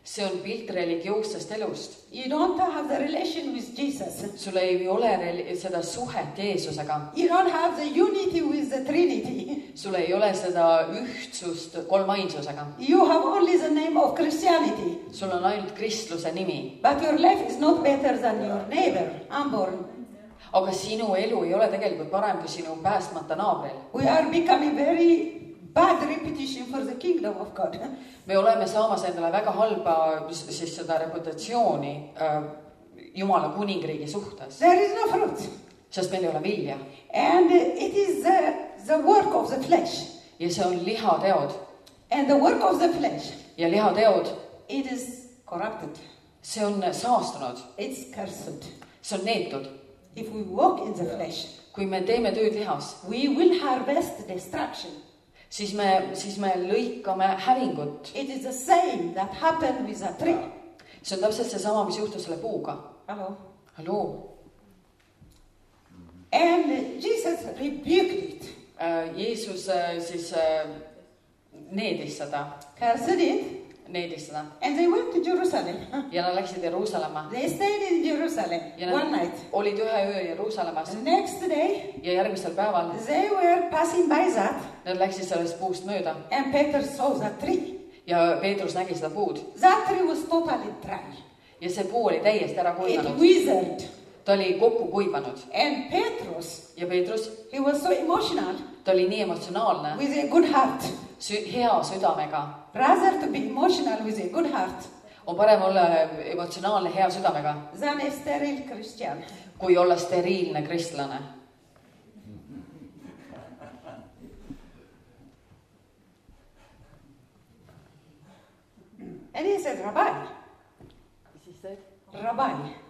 see on pilt religioossest elust. You don't have the relation with Jesus. Sul ei ole seda suhet Jeesusega. You don't have the unity with the Trinity. Sul ei ole seda ühtsust kolmainsusega. You have only the name of Christianity. Sul on ainult kristluse nimi. But your life is not better than your neighbor, unborn. Aga sinu elu ei ole tegelikult parem kui sinu päästmata naabril. We are becoming very bad reputation for the kingdom of God. Me oleme saamas endale väga halba siis seda reputatsiooni Jumala kuningriigi suhtes. There is no fruit. Sest meil ei ole vilja. And it is the work of the flesh. Ja see on lihateod. And the work of the flesh. Ja lihateod. It is corrupted. See on saastunud. It's cursed. See on neetud. If we walk in the flesh. Kui me teeme tööd lihas. We will harvest destruction. Siis me lõikame hävingut. It is the same that happened with a tree. See on täpselt see sama, mis juhtus selle puuga. Hallo. And Jesus rebuked it. Jeesus siis needis seda. Cursed it. Needis seda. And they went to Jerusalem. Ja nad läksid Jeruusalemma. They stayed in Jerusalem one night. Olid ühe öö Jeruusalemmas. The next day. Ja järgmisel päeval. They were passing by that. Nad läksid sellest puust mööda. And Peter saw that tree. Ja Peetrus nägi seda puud. That tree was totally dry. Ja see puu oli täiesti ära kuivanud. It withered. Ta oli kokku kuivanud. And Petrus. Ja Peetrus. He was so emotional. Ta oli nii emotsionaalne. With a good heart. Hea südamega. Rather to be emotional with a good heart. On parem olla emotsionaalne hea südamega. Than a sterile Christian. Kui olla steriilne kristlane. And he said, Rabbi. Mis siis see? Rabbi.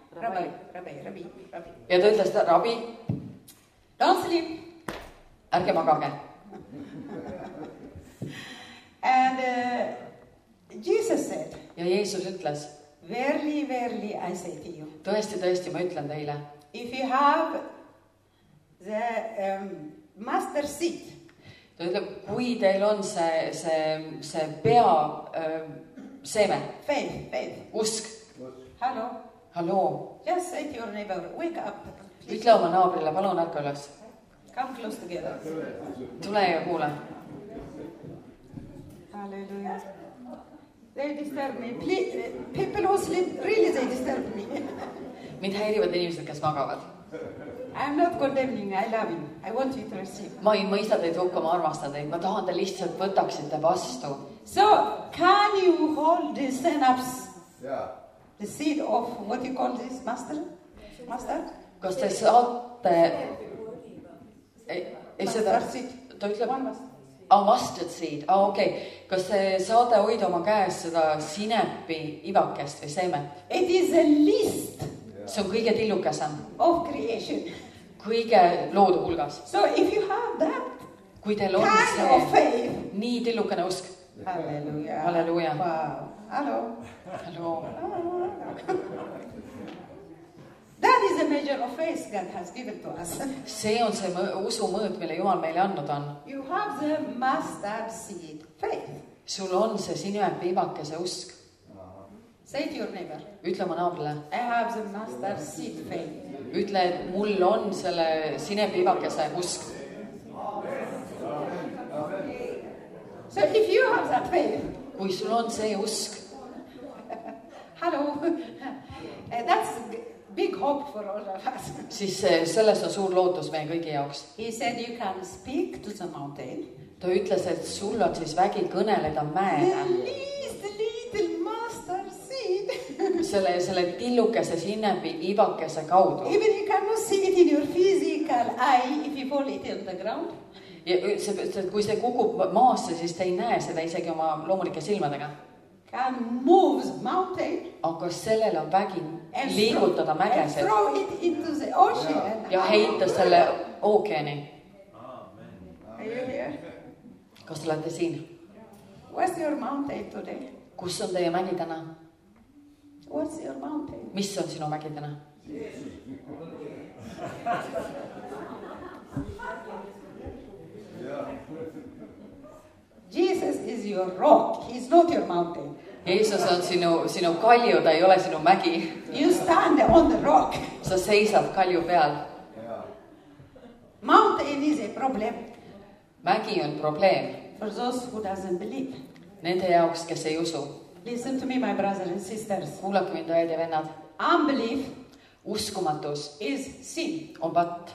Ja ta ütles, Rabbi. Don't sleep. Ärge magage. And Jesus said. Ja Jeesus ütles. Verily, verily, I say to you. Tõesti, tõesti, ma ütlen teile. If you have the mustard seed. Ta ütleb, kui teil on see pea seeme. Faith. Usk. Hello. Just say to your neighbor, wake up. Ütle oma naabrile, palun ärka üles. Come close together. Tule ja kuule. Hallelujah. They disturb me. People who sleep, really they disturb me. Mind häirivad inimesed, kes magavad. I am not condemning, I love you. I want you to receive. Ma ei mõista teid hukka, ma armastan teid. Ma tahan te lihtsalt võtaksite vastu. So, can you hold the synapse? Yeah. The seed of, what you call this, mustard? Kas te saate... Mustard seed. Ta ütleb... mustard seed. Okay. Kas te saate hoida oma käes seda sinepi ivakest või seemet? It is the least. See on kõige tillukesem. Of creation. Kõige loodu hulgas. So if you have that kui teil on kind see of faith. Nii tillukene usk. Halleluja. Halleluja. Wow. Hello. That is the measure of faith God has given to us. See on see usu mõõt, mille Jumal meile andnud on. You have the mustard seed faith. Sul on see sinepi ivakese usk. Say to your neighbor. Ütle oma naabrile. I have the mustard seed faith. Ütle, et mul on selle sinepi ivakese usk. So if you have that faith. Kui sul on see usk. Hello. That's big hope for all of us. Siis selles on suur lootus meie kõigi jaoks. He said you can speak to the mountain. Ta ütles, et sul on siis vägi kõneleda mäele. The least little mustard seed. selle tillukese sinepi ivakese kaudu. Even you cannot see it in your physical eye if you fall it on the ground. Ja kui see kukub maasse, siis te ei näe seda isegi oma loomulike silmadega. Can move the mountain. Aga sellel on vägi liigutada mägesid. And throw it into the ocean. Ja heita selle ookeani. Are you here? Kas te olete siin? What's your mountain today? Kus on teie mägi täna? What's your mountain? Mis on sinu mägi täna? Jesus is your rock. He's not your mountain. Jeesus on sinu kalju, ta ei ole sinu mägi. You stand on the rock. Sa seisad kalju peal. Mountain is a problem Mägi on probleem for those who doesn't believe. nende jaoks, kes ei usu. Listen to me, my brothers and sisters. Kuulake mind, õed ja vennad. Unbelief Uskumatus is sin. on patt.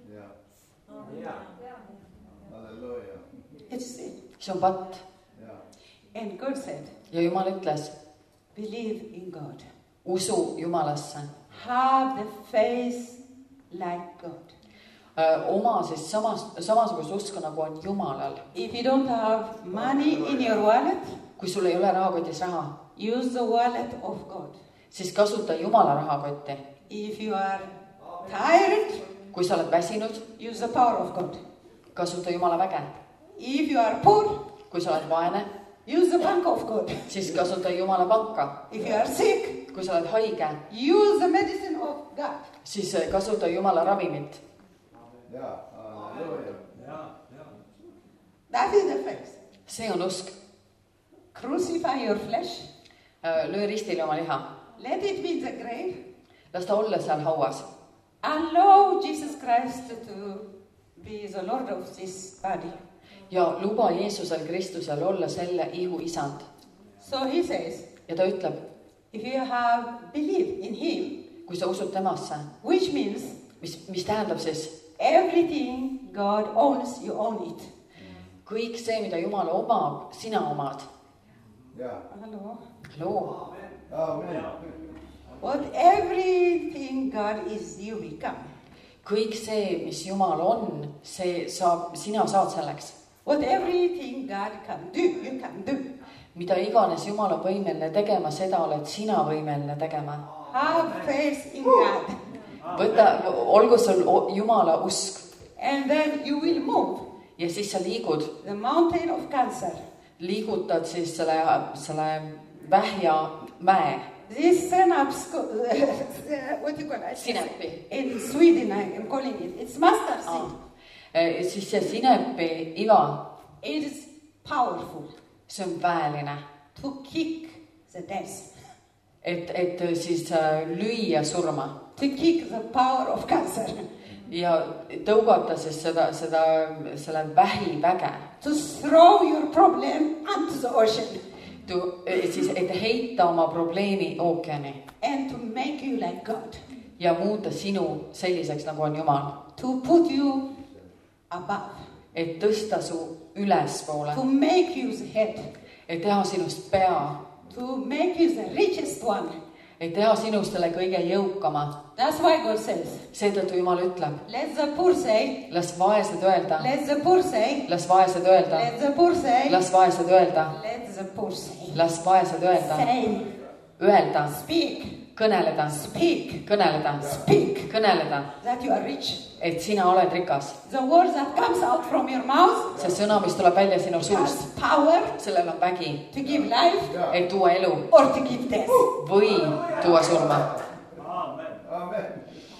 It's sin. See on patt. And God said, Ja Jumal ütles, believe in God. usu Jumalasse. Have the faith like God. Oma siis samasugust usku, nagu on Jumalal. If you don't have money in your wallet, Kui sul ei ole rahakotis raha, use the wallet of God. siis kasuta Jumala rahakotti. If you are tired, Kui sa oled väsinud, use the power of God. kasuta Jumala väge. If you are poor, Kui sa oled vaene, use the bank of God. siis kasuta Jumala panka. If you are sick, Kui sa oled haige, use the medicine of God. siis kasuta Jumala ravimit. That is the faith. See on usk. Crucify your flesh. Löö ristile oma liha. Let it be in the grave. Las ta olla seal hauas. Allow Jesus Christ to be the Lord of this body. Ja luba Jeesusel Kristusel olla selle ihu isand. So he says, Ja ta ütleb, if you have believed in him, kui sa usud temasse, which means mis tähendab siis, everything God owns, you own it. kõik see, mida Jumal omab, sina omad. Hello. Hallo. What everything God is, you become. Kõik see, mis Jumal on, see saab, sina saad selleks. What everything God can do, you can do. Mida iganes Jumal on võimeline tegema, seda oled sina võimeline tegema. Have faith in God. Olgu sul Jumala usk. And then you will move. Ja siis sa liigud. The mountain of cancer. Liigutad siis selle vähja mäe. This synapse, what do you call it? Sinepi. In Sweden, I am calling it. It's mustard seed. Siis see sinepi iva. It is powerful. See on väeline. To kick the death. Et siis lüüa surma. To kick the power of cancer. Ja tõugata siis selle vähi väge. To throw your problem onto the ocean. Siis, et heita oma probleemi ookeani. And to make you like God. Ja muuta sinu selliseks, nagu on Jumal. To put you above. Et tõsta su ülespoole. To make you the head. Et teha sinust pea. To make you the richest one. Et teha sinust selle kõige jõukama. That's why God says. Seetõttu Jumal ütleb. Let the poor say. Las vaesed öelda. Let the poor say. Las vaesed öelda. Let the poor say. Las vaesed öelda. Let the poor say. Las vaesed öelda. Say. Öelda. Speak. Kõneleda. Speak. Kõneleda. Speak. Kõneleda. That you are rich. Et sina oled rikas. The word that comes out from your mouth. See sõna, mis tuleb välja sinu Has suust. power. Sellel on vägi. To give life. Et tuua elu. Or to give death. Või tuua surma. Amen.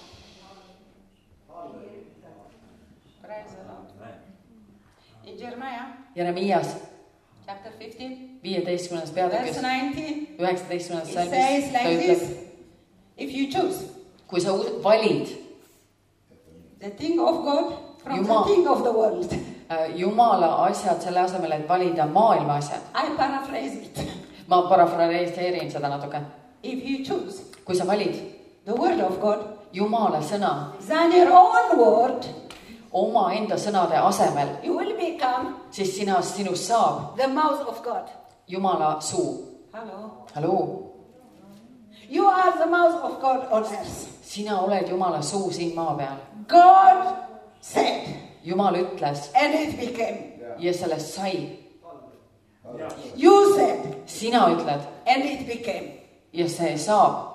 Praise the Lord. In Jeremiah. Jeremias. Chapter 15. 15. Verse peatükis. 19. 19. It salmis. says Ta like ütleb, this. If you choose. kui sa valid The thing of God from Jumal. the thing of the world. Jumala asjad selle asemel, et valida maailma asjad. I paraphrase it. Ma parafraseerin seda natuke. If you choose Kui sa valid the word of God Jumala sõna than your own word, oma enda sõnade asemel, you will become siis sinust saab the mouth of God. Jumala suu. Hello. Hallo. You are the mouth of God on earth. Sina oled Jumala suu siin maa peal. God said. Jumal ütles And it became. ja sellest sai. You said. Sina ütled And it became. ja see saab.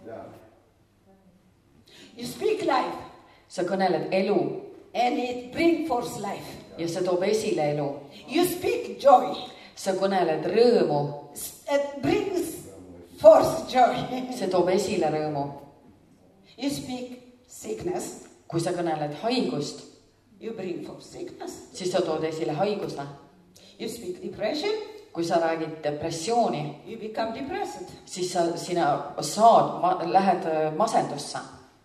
You speak life. Sa kõneled elu And it brings forth life. ja see toob esile elu. You speak joy. Sa kõneled rõõmu. It brings forth joy. See toob esile rõõmu. You speak sickness. Kui sa kõneled haigust, You bring forth sickness. siis sa tood esile haiguse. You speak depression. kui sa räägid depressiooni, you become depressed. siis sina lähed masendusse.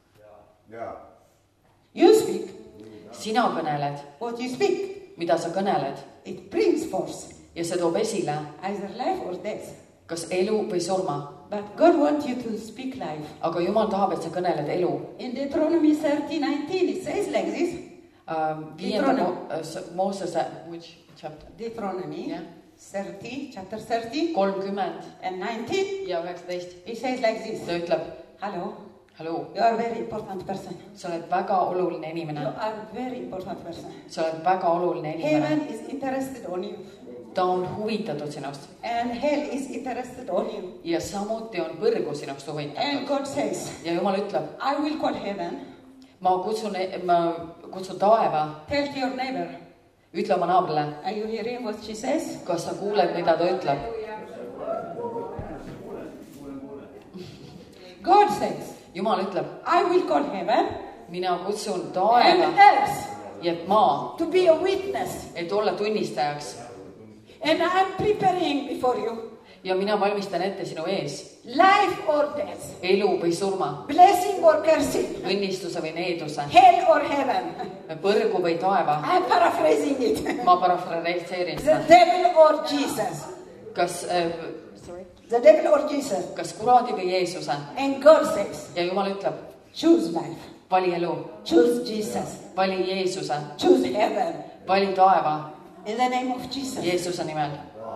You speak Sina kõneled, what you speak. mida sa kõneled It brings forth ja see toob esile either life or death. kas elu või surma. But God wants you to speak life. Aga Jumal tahab, et sa kõneled elu. In Deuteronomy 30:19 it says like this. Moosese, which chapter? Deuteronomy Yeah. 30, chapter 30 30 and 19. ja 19. It says like this. Ta ütleb, Hello, hallo, you are very important person. sa oled väga oluline You inimene. are very important person. Sa oled väga oluline inimene. Heaven is interested on you. Ta on huvitatud sinust. And hell is interested on you. Ja samuti on põrgu sinust And huvitatud. God says, Ja Jumal ütleb, I will call heaven. ma kutsun taeva, Tell to your neighbor. ütle oma naabrile, Are you hearing what she says? kas sa kuuled, mida ta ütleb. God says, Jumal ütleb, I will call heaven mina kutsun and taeva earth ja maa, to be a witness. et olla tunnistajaks. And I am preparing before you Ja mina valmistan ette sinu ees life or death, elu või surma, blessing or cursing, õnnistuse või needuse, hell or heaven. põrgu või taeva. I am paraphrasing it. Ma parafraseerin The seda. devil or Jesus. Kas, The devil or Jesus. kas kuradi või Jeesuse. And God says, Ja Jumal ütleb, choose life, vali elu, choose Jesus, vali Jeesuse, choose heaven. vali taeva In the name of Jesus. Jeesuse nimel.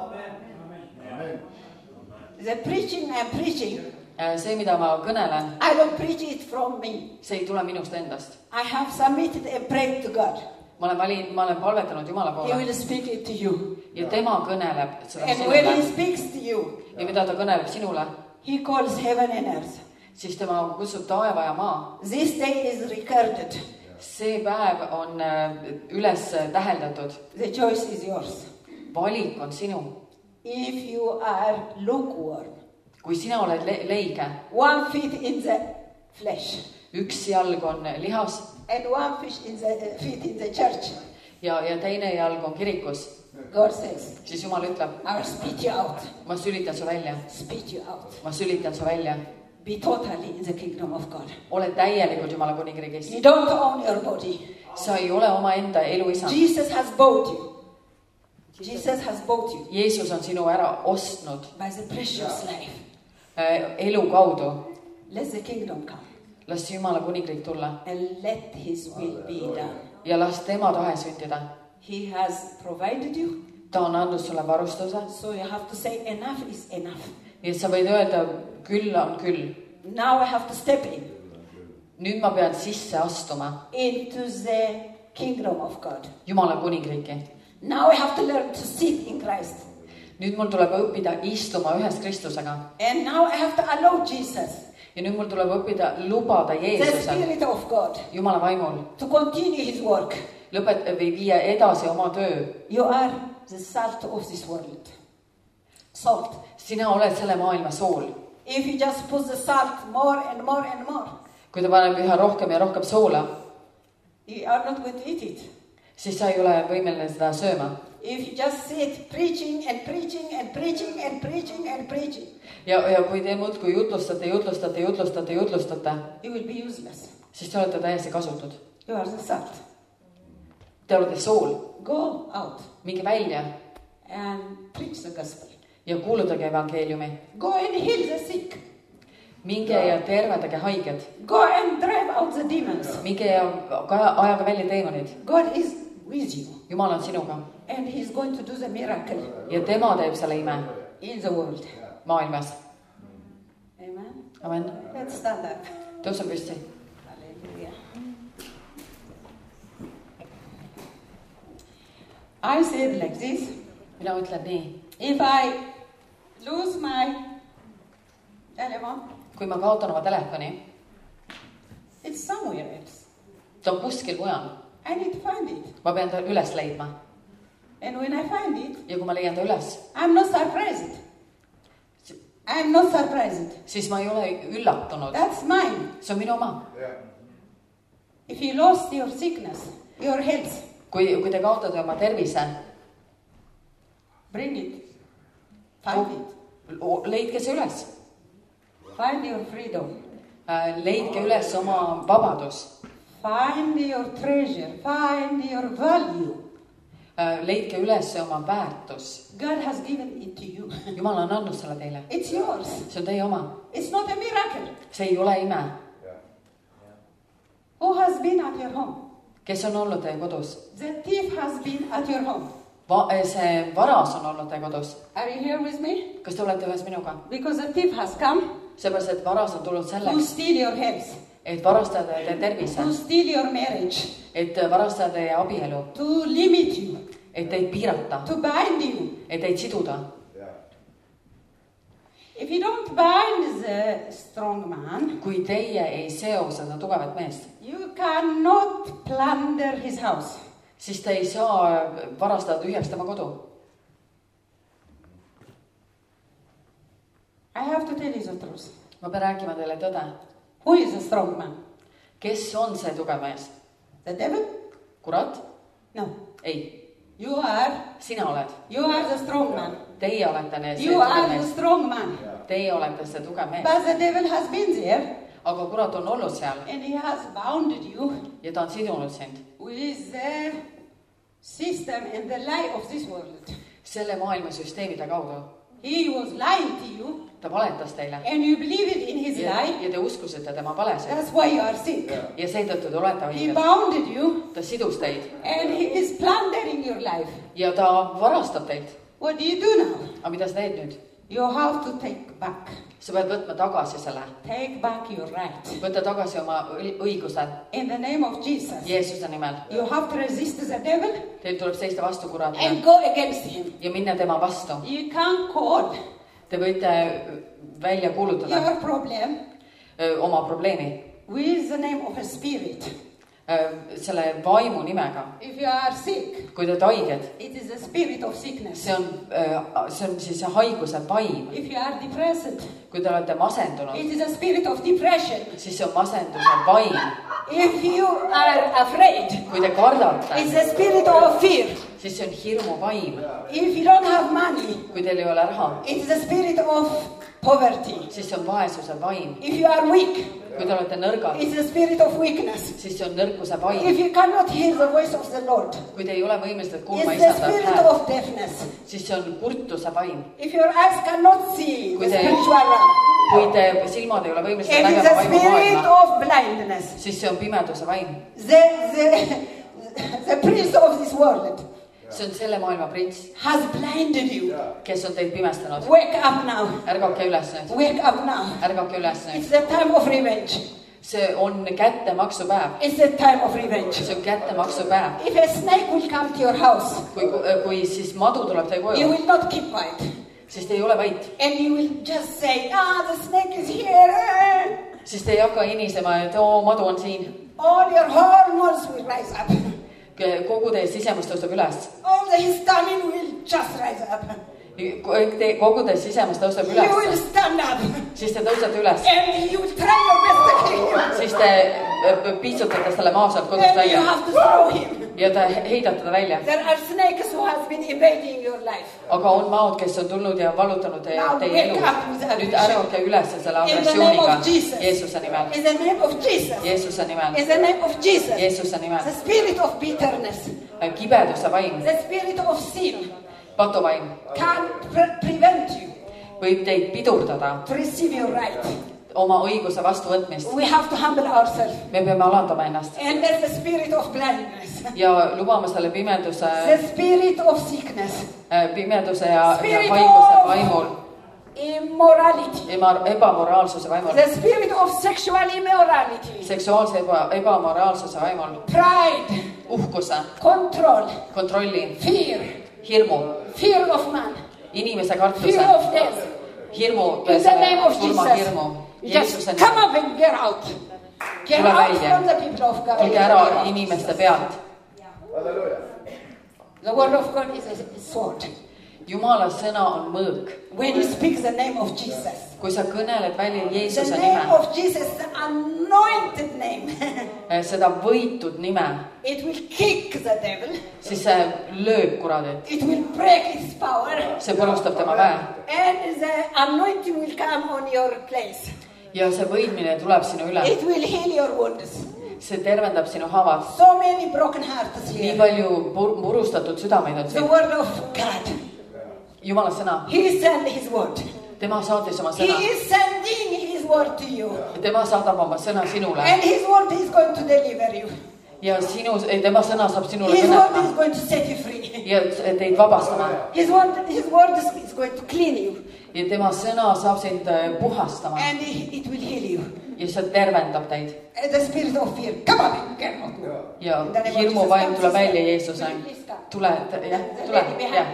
The preaching I am preaching, See, mida ma kõnelen, I don't preach it from me. see ei tule minust endast. I have submitted a prayer to God. Ma olen palvetanud Jumala He poole will speak it to you. ja tema kõneleb seda And when he sinule. speaks to you, Ja mida ta kõneleb sinule, he calls heaven and earth. siis tema kutsub taeva ja maa. This day is recorded. See päev on üles täheldatud. The choice is yours. Valik on sinu. If you are lukewarm, Kui sina oled leige, 1 feet in the flesh, üks jalg on lihas and 1 feet in the church, ja teine jalg on kirikus, God says, siis Jumal ütleb, I will spit you out. ma sülitan su välja, Spit you out. ma sülitan su välja. Be totally in the kingdom of God. Ole täielikult Jumala kuningriigis. You don't own your body. Sa ei ole omaenda elu isa. Jesus has bought you. Jesus has bought you Jeesus on sinu ära ostnud by the precious life. elu kaudu. Let the kingdom come Las Jumala kuningriik tulla and let his will be done. ja las tema tahe sündida. He has provided you, Ta on andnud sulle varustuse, so you have to say enough is enough. nii et sa võid öelda, küll on küll. Now I have to step in Nüüd ma pean sisse astuma into the kingdom of God. Jumala kuningriiki. Now I have to learn to sit in Christ. Nüüd mul tuleb õppida istuma ühes Kristusega. And now I have to allow Jesus, Ja nüüd mul tuleb õppida lubada the Jeesusel, Spirit of God, Jumala vaimul, to continue his work. või viia edasi oma töö. You are the salt of this world. Salt. Sina oled selle maailma sool. If you just put the salt more and more and more, Kui ta paneb üha rohkem ja rohkem soola, you are not going to eat it. siis sa ei ole võimeline seda sööma. If you just sit preaching and preaching and preaching and preaching and preaching, Ja kui te muudkui jutlustate, you will be useless. siis te olete täiesti kasutud. You are the salt. Te olete sool. Go out Minge välja and preach the gospel. ja kuulutage evangeeliumi. Go and heal the sick. Minge ja tervedage haiged. Go and drive out the demons. Minge ja ajaga välja teemonid. God is with you. Jumal on sinuga. And he's going to do the miracle Ja tema teeb selle ime in the world. maailmas. Amen. Amen. Let's stand up. Tõuse püsti. Hallelujah. I said like this. Mina ütlen nii. If I lose my telephone, Kui ma kaotan oma telefoni, it's somewhere else. ta on kuskil mujal. I need to find it. Ma pean ta üles leidma. And when I find it, Ja kui ma leian ta üles, I'm not surprised. I'm not surprised. siis ma ei ole üllatunud. That's mine. See on minu oma. If you lost your sickness, your health, Kui te kaotate oma tervise, bring it. Find it. Leidke see üles. Find your freedom. Leidke üles oma vabadus. Find your treasure. Find your value. Leidke üles oma väärtus. God has given it to you. Jumal on andnud selle teile. It's yours. See on teie oma. It's not a miracle. See ei ole ime. Who has been at your home? Kes on olnud teie kodus? The thief has been at your home. See varas on olnud teie kodus. Are you here with me? Kas te olete ühes minuga? Because the thief has come Seepärast, et varas on tulnud to selleks, steal your health, et varastada teie tervise, to steal your marriage, et varastada teie abielu, to limit you, et teid piirata, to bind you. et teid siduda. If you don't bind the strong man, Kui teie ei seo seda tugevat meest, you cannot plunder his house. siis te ei saa varastada tühjaks tema kodu. I have to tell you the truth. Ma pean rääkima teile tõde. Who is the strong man? Kes on see tugev mees? The devil? Kurat? No. Ei. You are Sina oled. the strong man. Teie olete see You tugev are the mees. strong man. Teie olete see tugev mees. But the devil has been there Aga kurat on olnud seal and he has bounded you ja ta on sidunud sind with the system and the lie of this world. selle maailma süsteemide kaudu. He was lying to you Ta valetas teile and you believed in his ja lie. te uskusite tema valesid That's why you are sick. ja seetõttu te olete He haiged. bounded you Ta sidus teid and he is plundering your life. ja ta varastab teid. What do you do now? Aga mida sa teed nüüd? You have to take back. Sa pead võtma tagasi selle. Take back your right. Võtta tagasi oma õiguse In the name of Jesus. Jeesuse nimel. You have to resist the devil Teil tuleb seista vastu and kuratile go against him. ja minna tema vastu. You can't call Te võite välja kuulutada your problem oma probleemi with the name of a spirit. selle vaimu nimega. If you are sick, Kui te olete haiged, it is the spirit of sickness. see on siis see haiguse vaim. If you are depressed, Kui te olete masendunud, it is the spirit of depression. siis see on masenduse vaim. If you are afraid, Kui te kardate, it's the spirit of fear. siis see on hirmu vaim. If you don't have money, Kui teil ei ole raha, it is the spirit of poverty. siis see on vaesuse vaim. If you are weak, Kui te olete nõrgad, it's the spirit of weakness. siis see on nõrkuse If vaim. you cannot hear the voice of the Lord, Kui te ei ole võimelised kuulma it's the isandat spirit häält, of deafness. siis see on kurtuse vaim. If your eyes cannot see the Kui te- spiritual realm, Kui te silmad ei ole võimelised it is nägema the vaimu spirit maailma, of blindness. siis see on pimeduse vaim. The prince of this world See on selle maailma prints, has blinded you. kes on teid pimestanud. Wake up now. Ärgake üles nüüd, Wake up now. ärgake üles nüüd. It's the time of revenge. See on kättemaksupäev. It's the time of revenge. See on kättemaksupäev. If a snake will come to your house, Kui siis madu tuleb teie you koju, will not keep quiet. siis te ei ole vait. And you will just say, the snake is here. Siis te ei hakka inisema, et madu on siin. All your hormones will rise up. Kogu teie sisemus tõuseb üles. All the histamine will just rise up. Kogu teie sisemus tõuseb You will üles. stand up. Siis te tõusete üles. And you will try your best to kill him. Siis te piitsutate selle maa sealt kodust And you välja. have to throw him. Ja te heidate ta välja. There are snakes who has been invading your life. Aga on maod, kes on tulnud ja vallutanud teie elu. Nüüd ärgake üles selle In the name agressiooniga. of Jesus. Jeesuse nimel. In the name of Jesus. Jeesuse nimel. In the name of Jesus. Jeesuse nimel. The spirit of bitterness. Kibeduse vaim, The spirit of sin patuvaim can prevent you võib teid pidurdada to receive your right. oma õiguse vastuvõtmist. We have to humble ourselves. Me peame alandama ennast And there's the spirit of blindness. ja lubama selle pimeduse The spirit of sickness. ja haiguse vaimul, Immorality. ebamoraalsuse vaimul, The spirit of sexual immorality. seksuaalse ebamoraalsuse vaimul, Pride. uhkuse, Control. kontrolli, Fear. hirmu, Fear of man. inimese kartuse, Fear of death. hirmu, In the name of surmahirmu. Jesus. Jeesuse Just come nimel, up and get out. Get Tule out välja. from the people of God. tulge ära inimeste pealt. The word of God is a sword. Jumala sõna on mõõk. When you speak the name of Jesus. Kui sa kõneled välja The Jeesuse name nime, of Jesus, the anointed name. seda võitud nime, It will kick the devil. siis see lööb kuradit. It will break his power. see purustab tema väe. And the anointing will come on your place. Ja see võidmine tuleb sinu üle. It will heal your wounds. See tervendab sinu havad. So many broken hearts Nii here. palju purustatud südameid on The siin. word of God. Jumala sõna. He sent his word. Tema saatis oma He sõna. is sending his word to you. Tema saadab oma sõna sinule. And his word is going to deliver you. Ja tema sõna saab sinule His word is kõnetama. going to set you free. Ja teid vabastama. His word is going to clean you. Ja tema sõna saab sind puhastama. And it will heal you. Ja see tervendab teid. And the spirit of fear, come on, cannot go. Ja hirmu vaim tuleb välja Jeesuse. Tule, jah, tule, jah.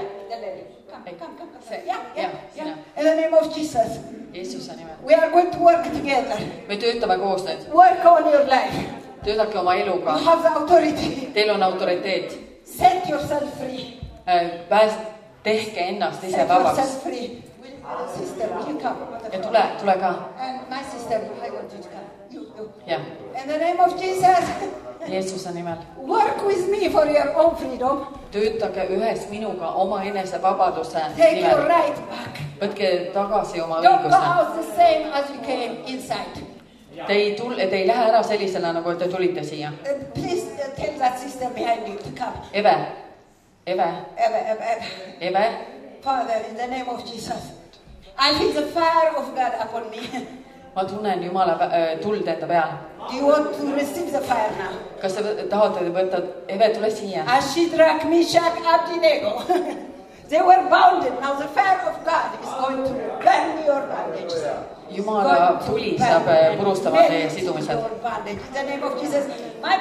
Yeah. In the name of Jesus, Jeesuse nimel. we are going to work together. Me töötame koos nüüd. Work on your life. Töötage oma eluga. You have the authority. Teil on autoriteet. Set yourself free. Tehke ennast ise Set vabaks. yourself free. Sister, will you come? Ja tule ka. And my sister, I want you to come. You. Jah, In the name of Jesus, Jeesuse nimel. work with me for your own freedom. Töötage ühes minuga oma enese vabaduse Take your nimel. right back. Võtke tagasi oma Don't go õiguse. out the same as you came inside. Te ei lähe ära sellisena, nagu te tulite siia. Please tell that sister behind you to come. Eve. Father, in the name of Jesus, I feel the fire of God upon me. Ma tunnen Jumala tuld enda peal. Do you want to receive the fire now? Kas te tahate võtta, Eve, tule siia. Shadrach, Meshach, Abednego. They were bounded. Now the fire of God is going to burn your bondage. Jumala tuli saab purustama teie sidumised. In the name of Jesus.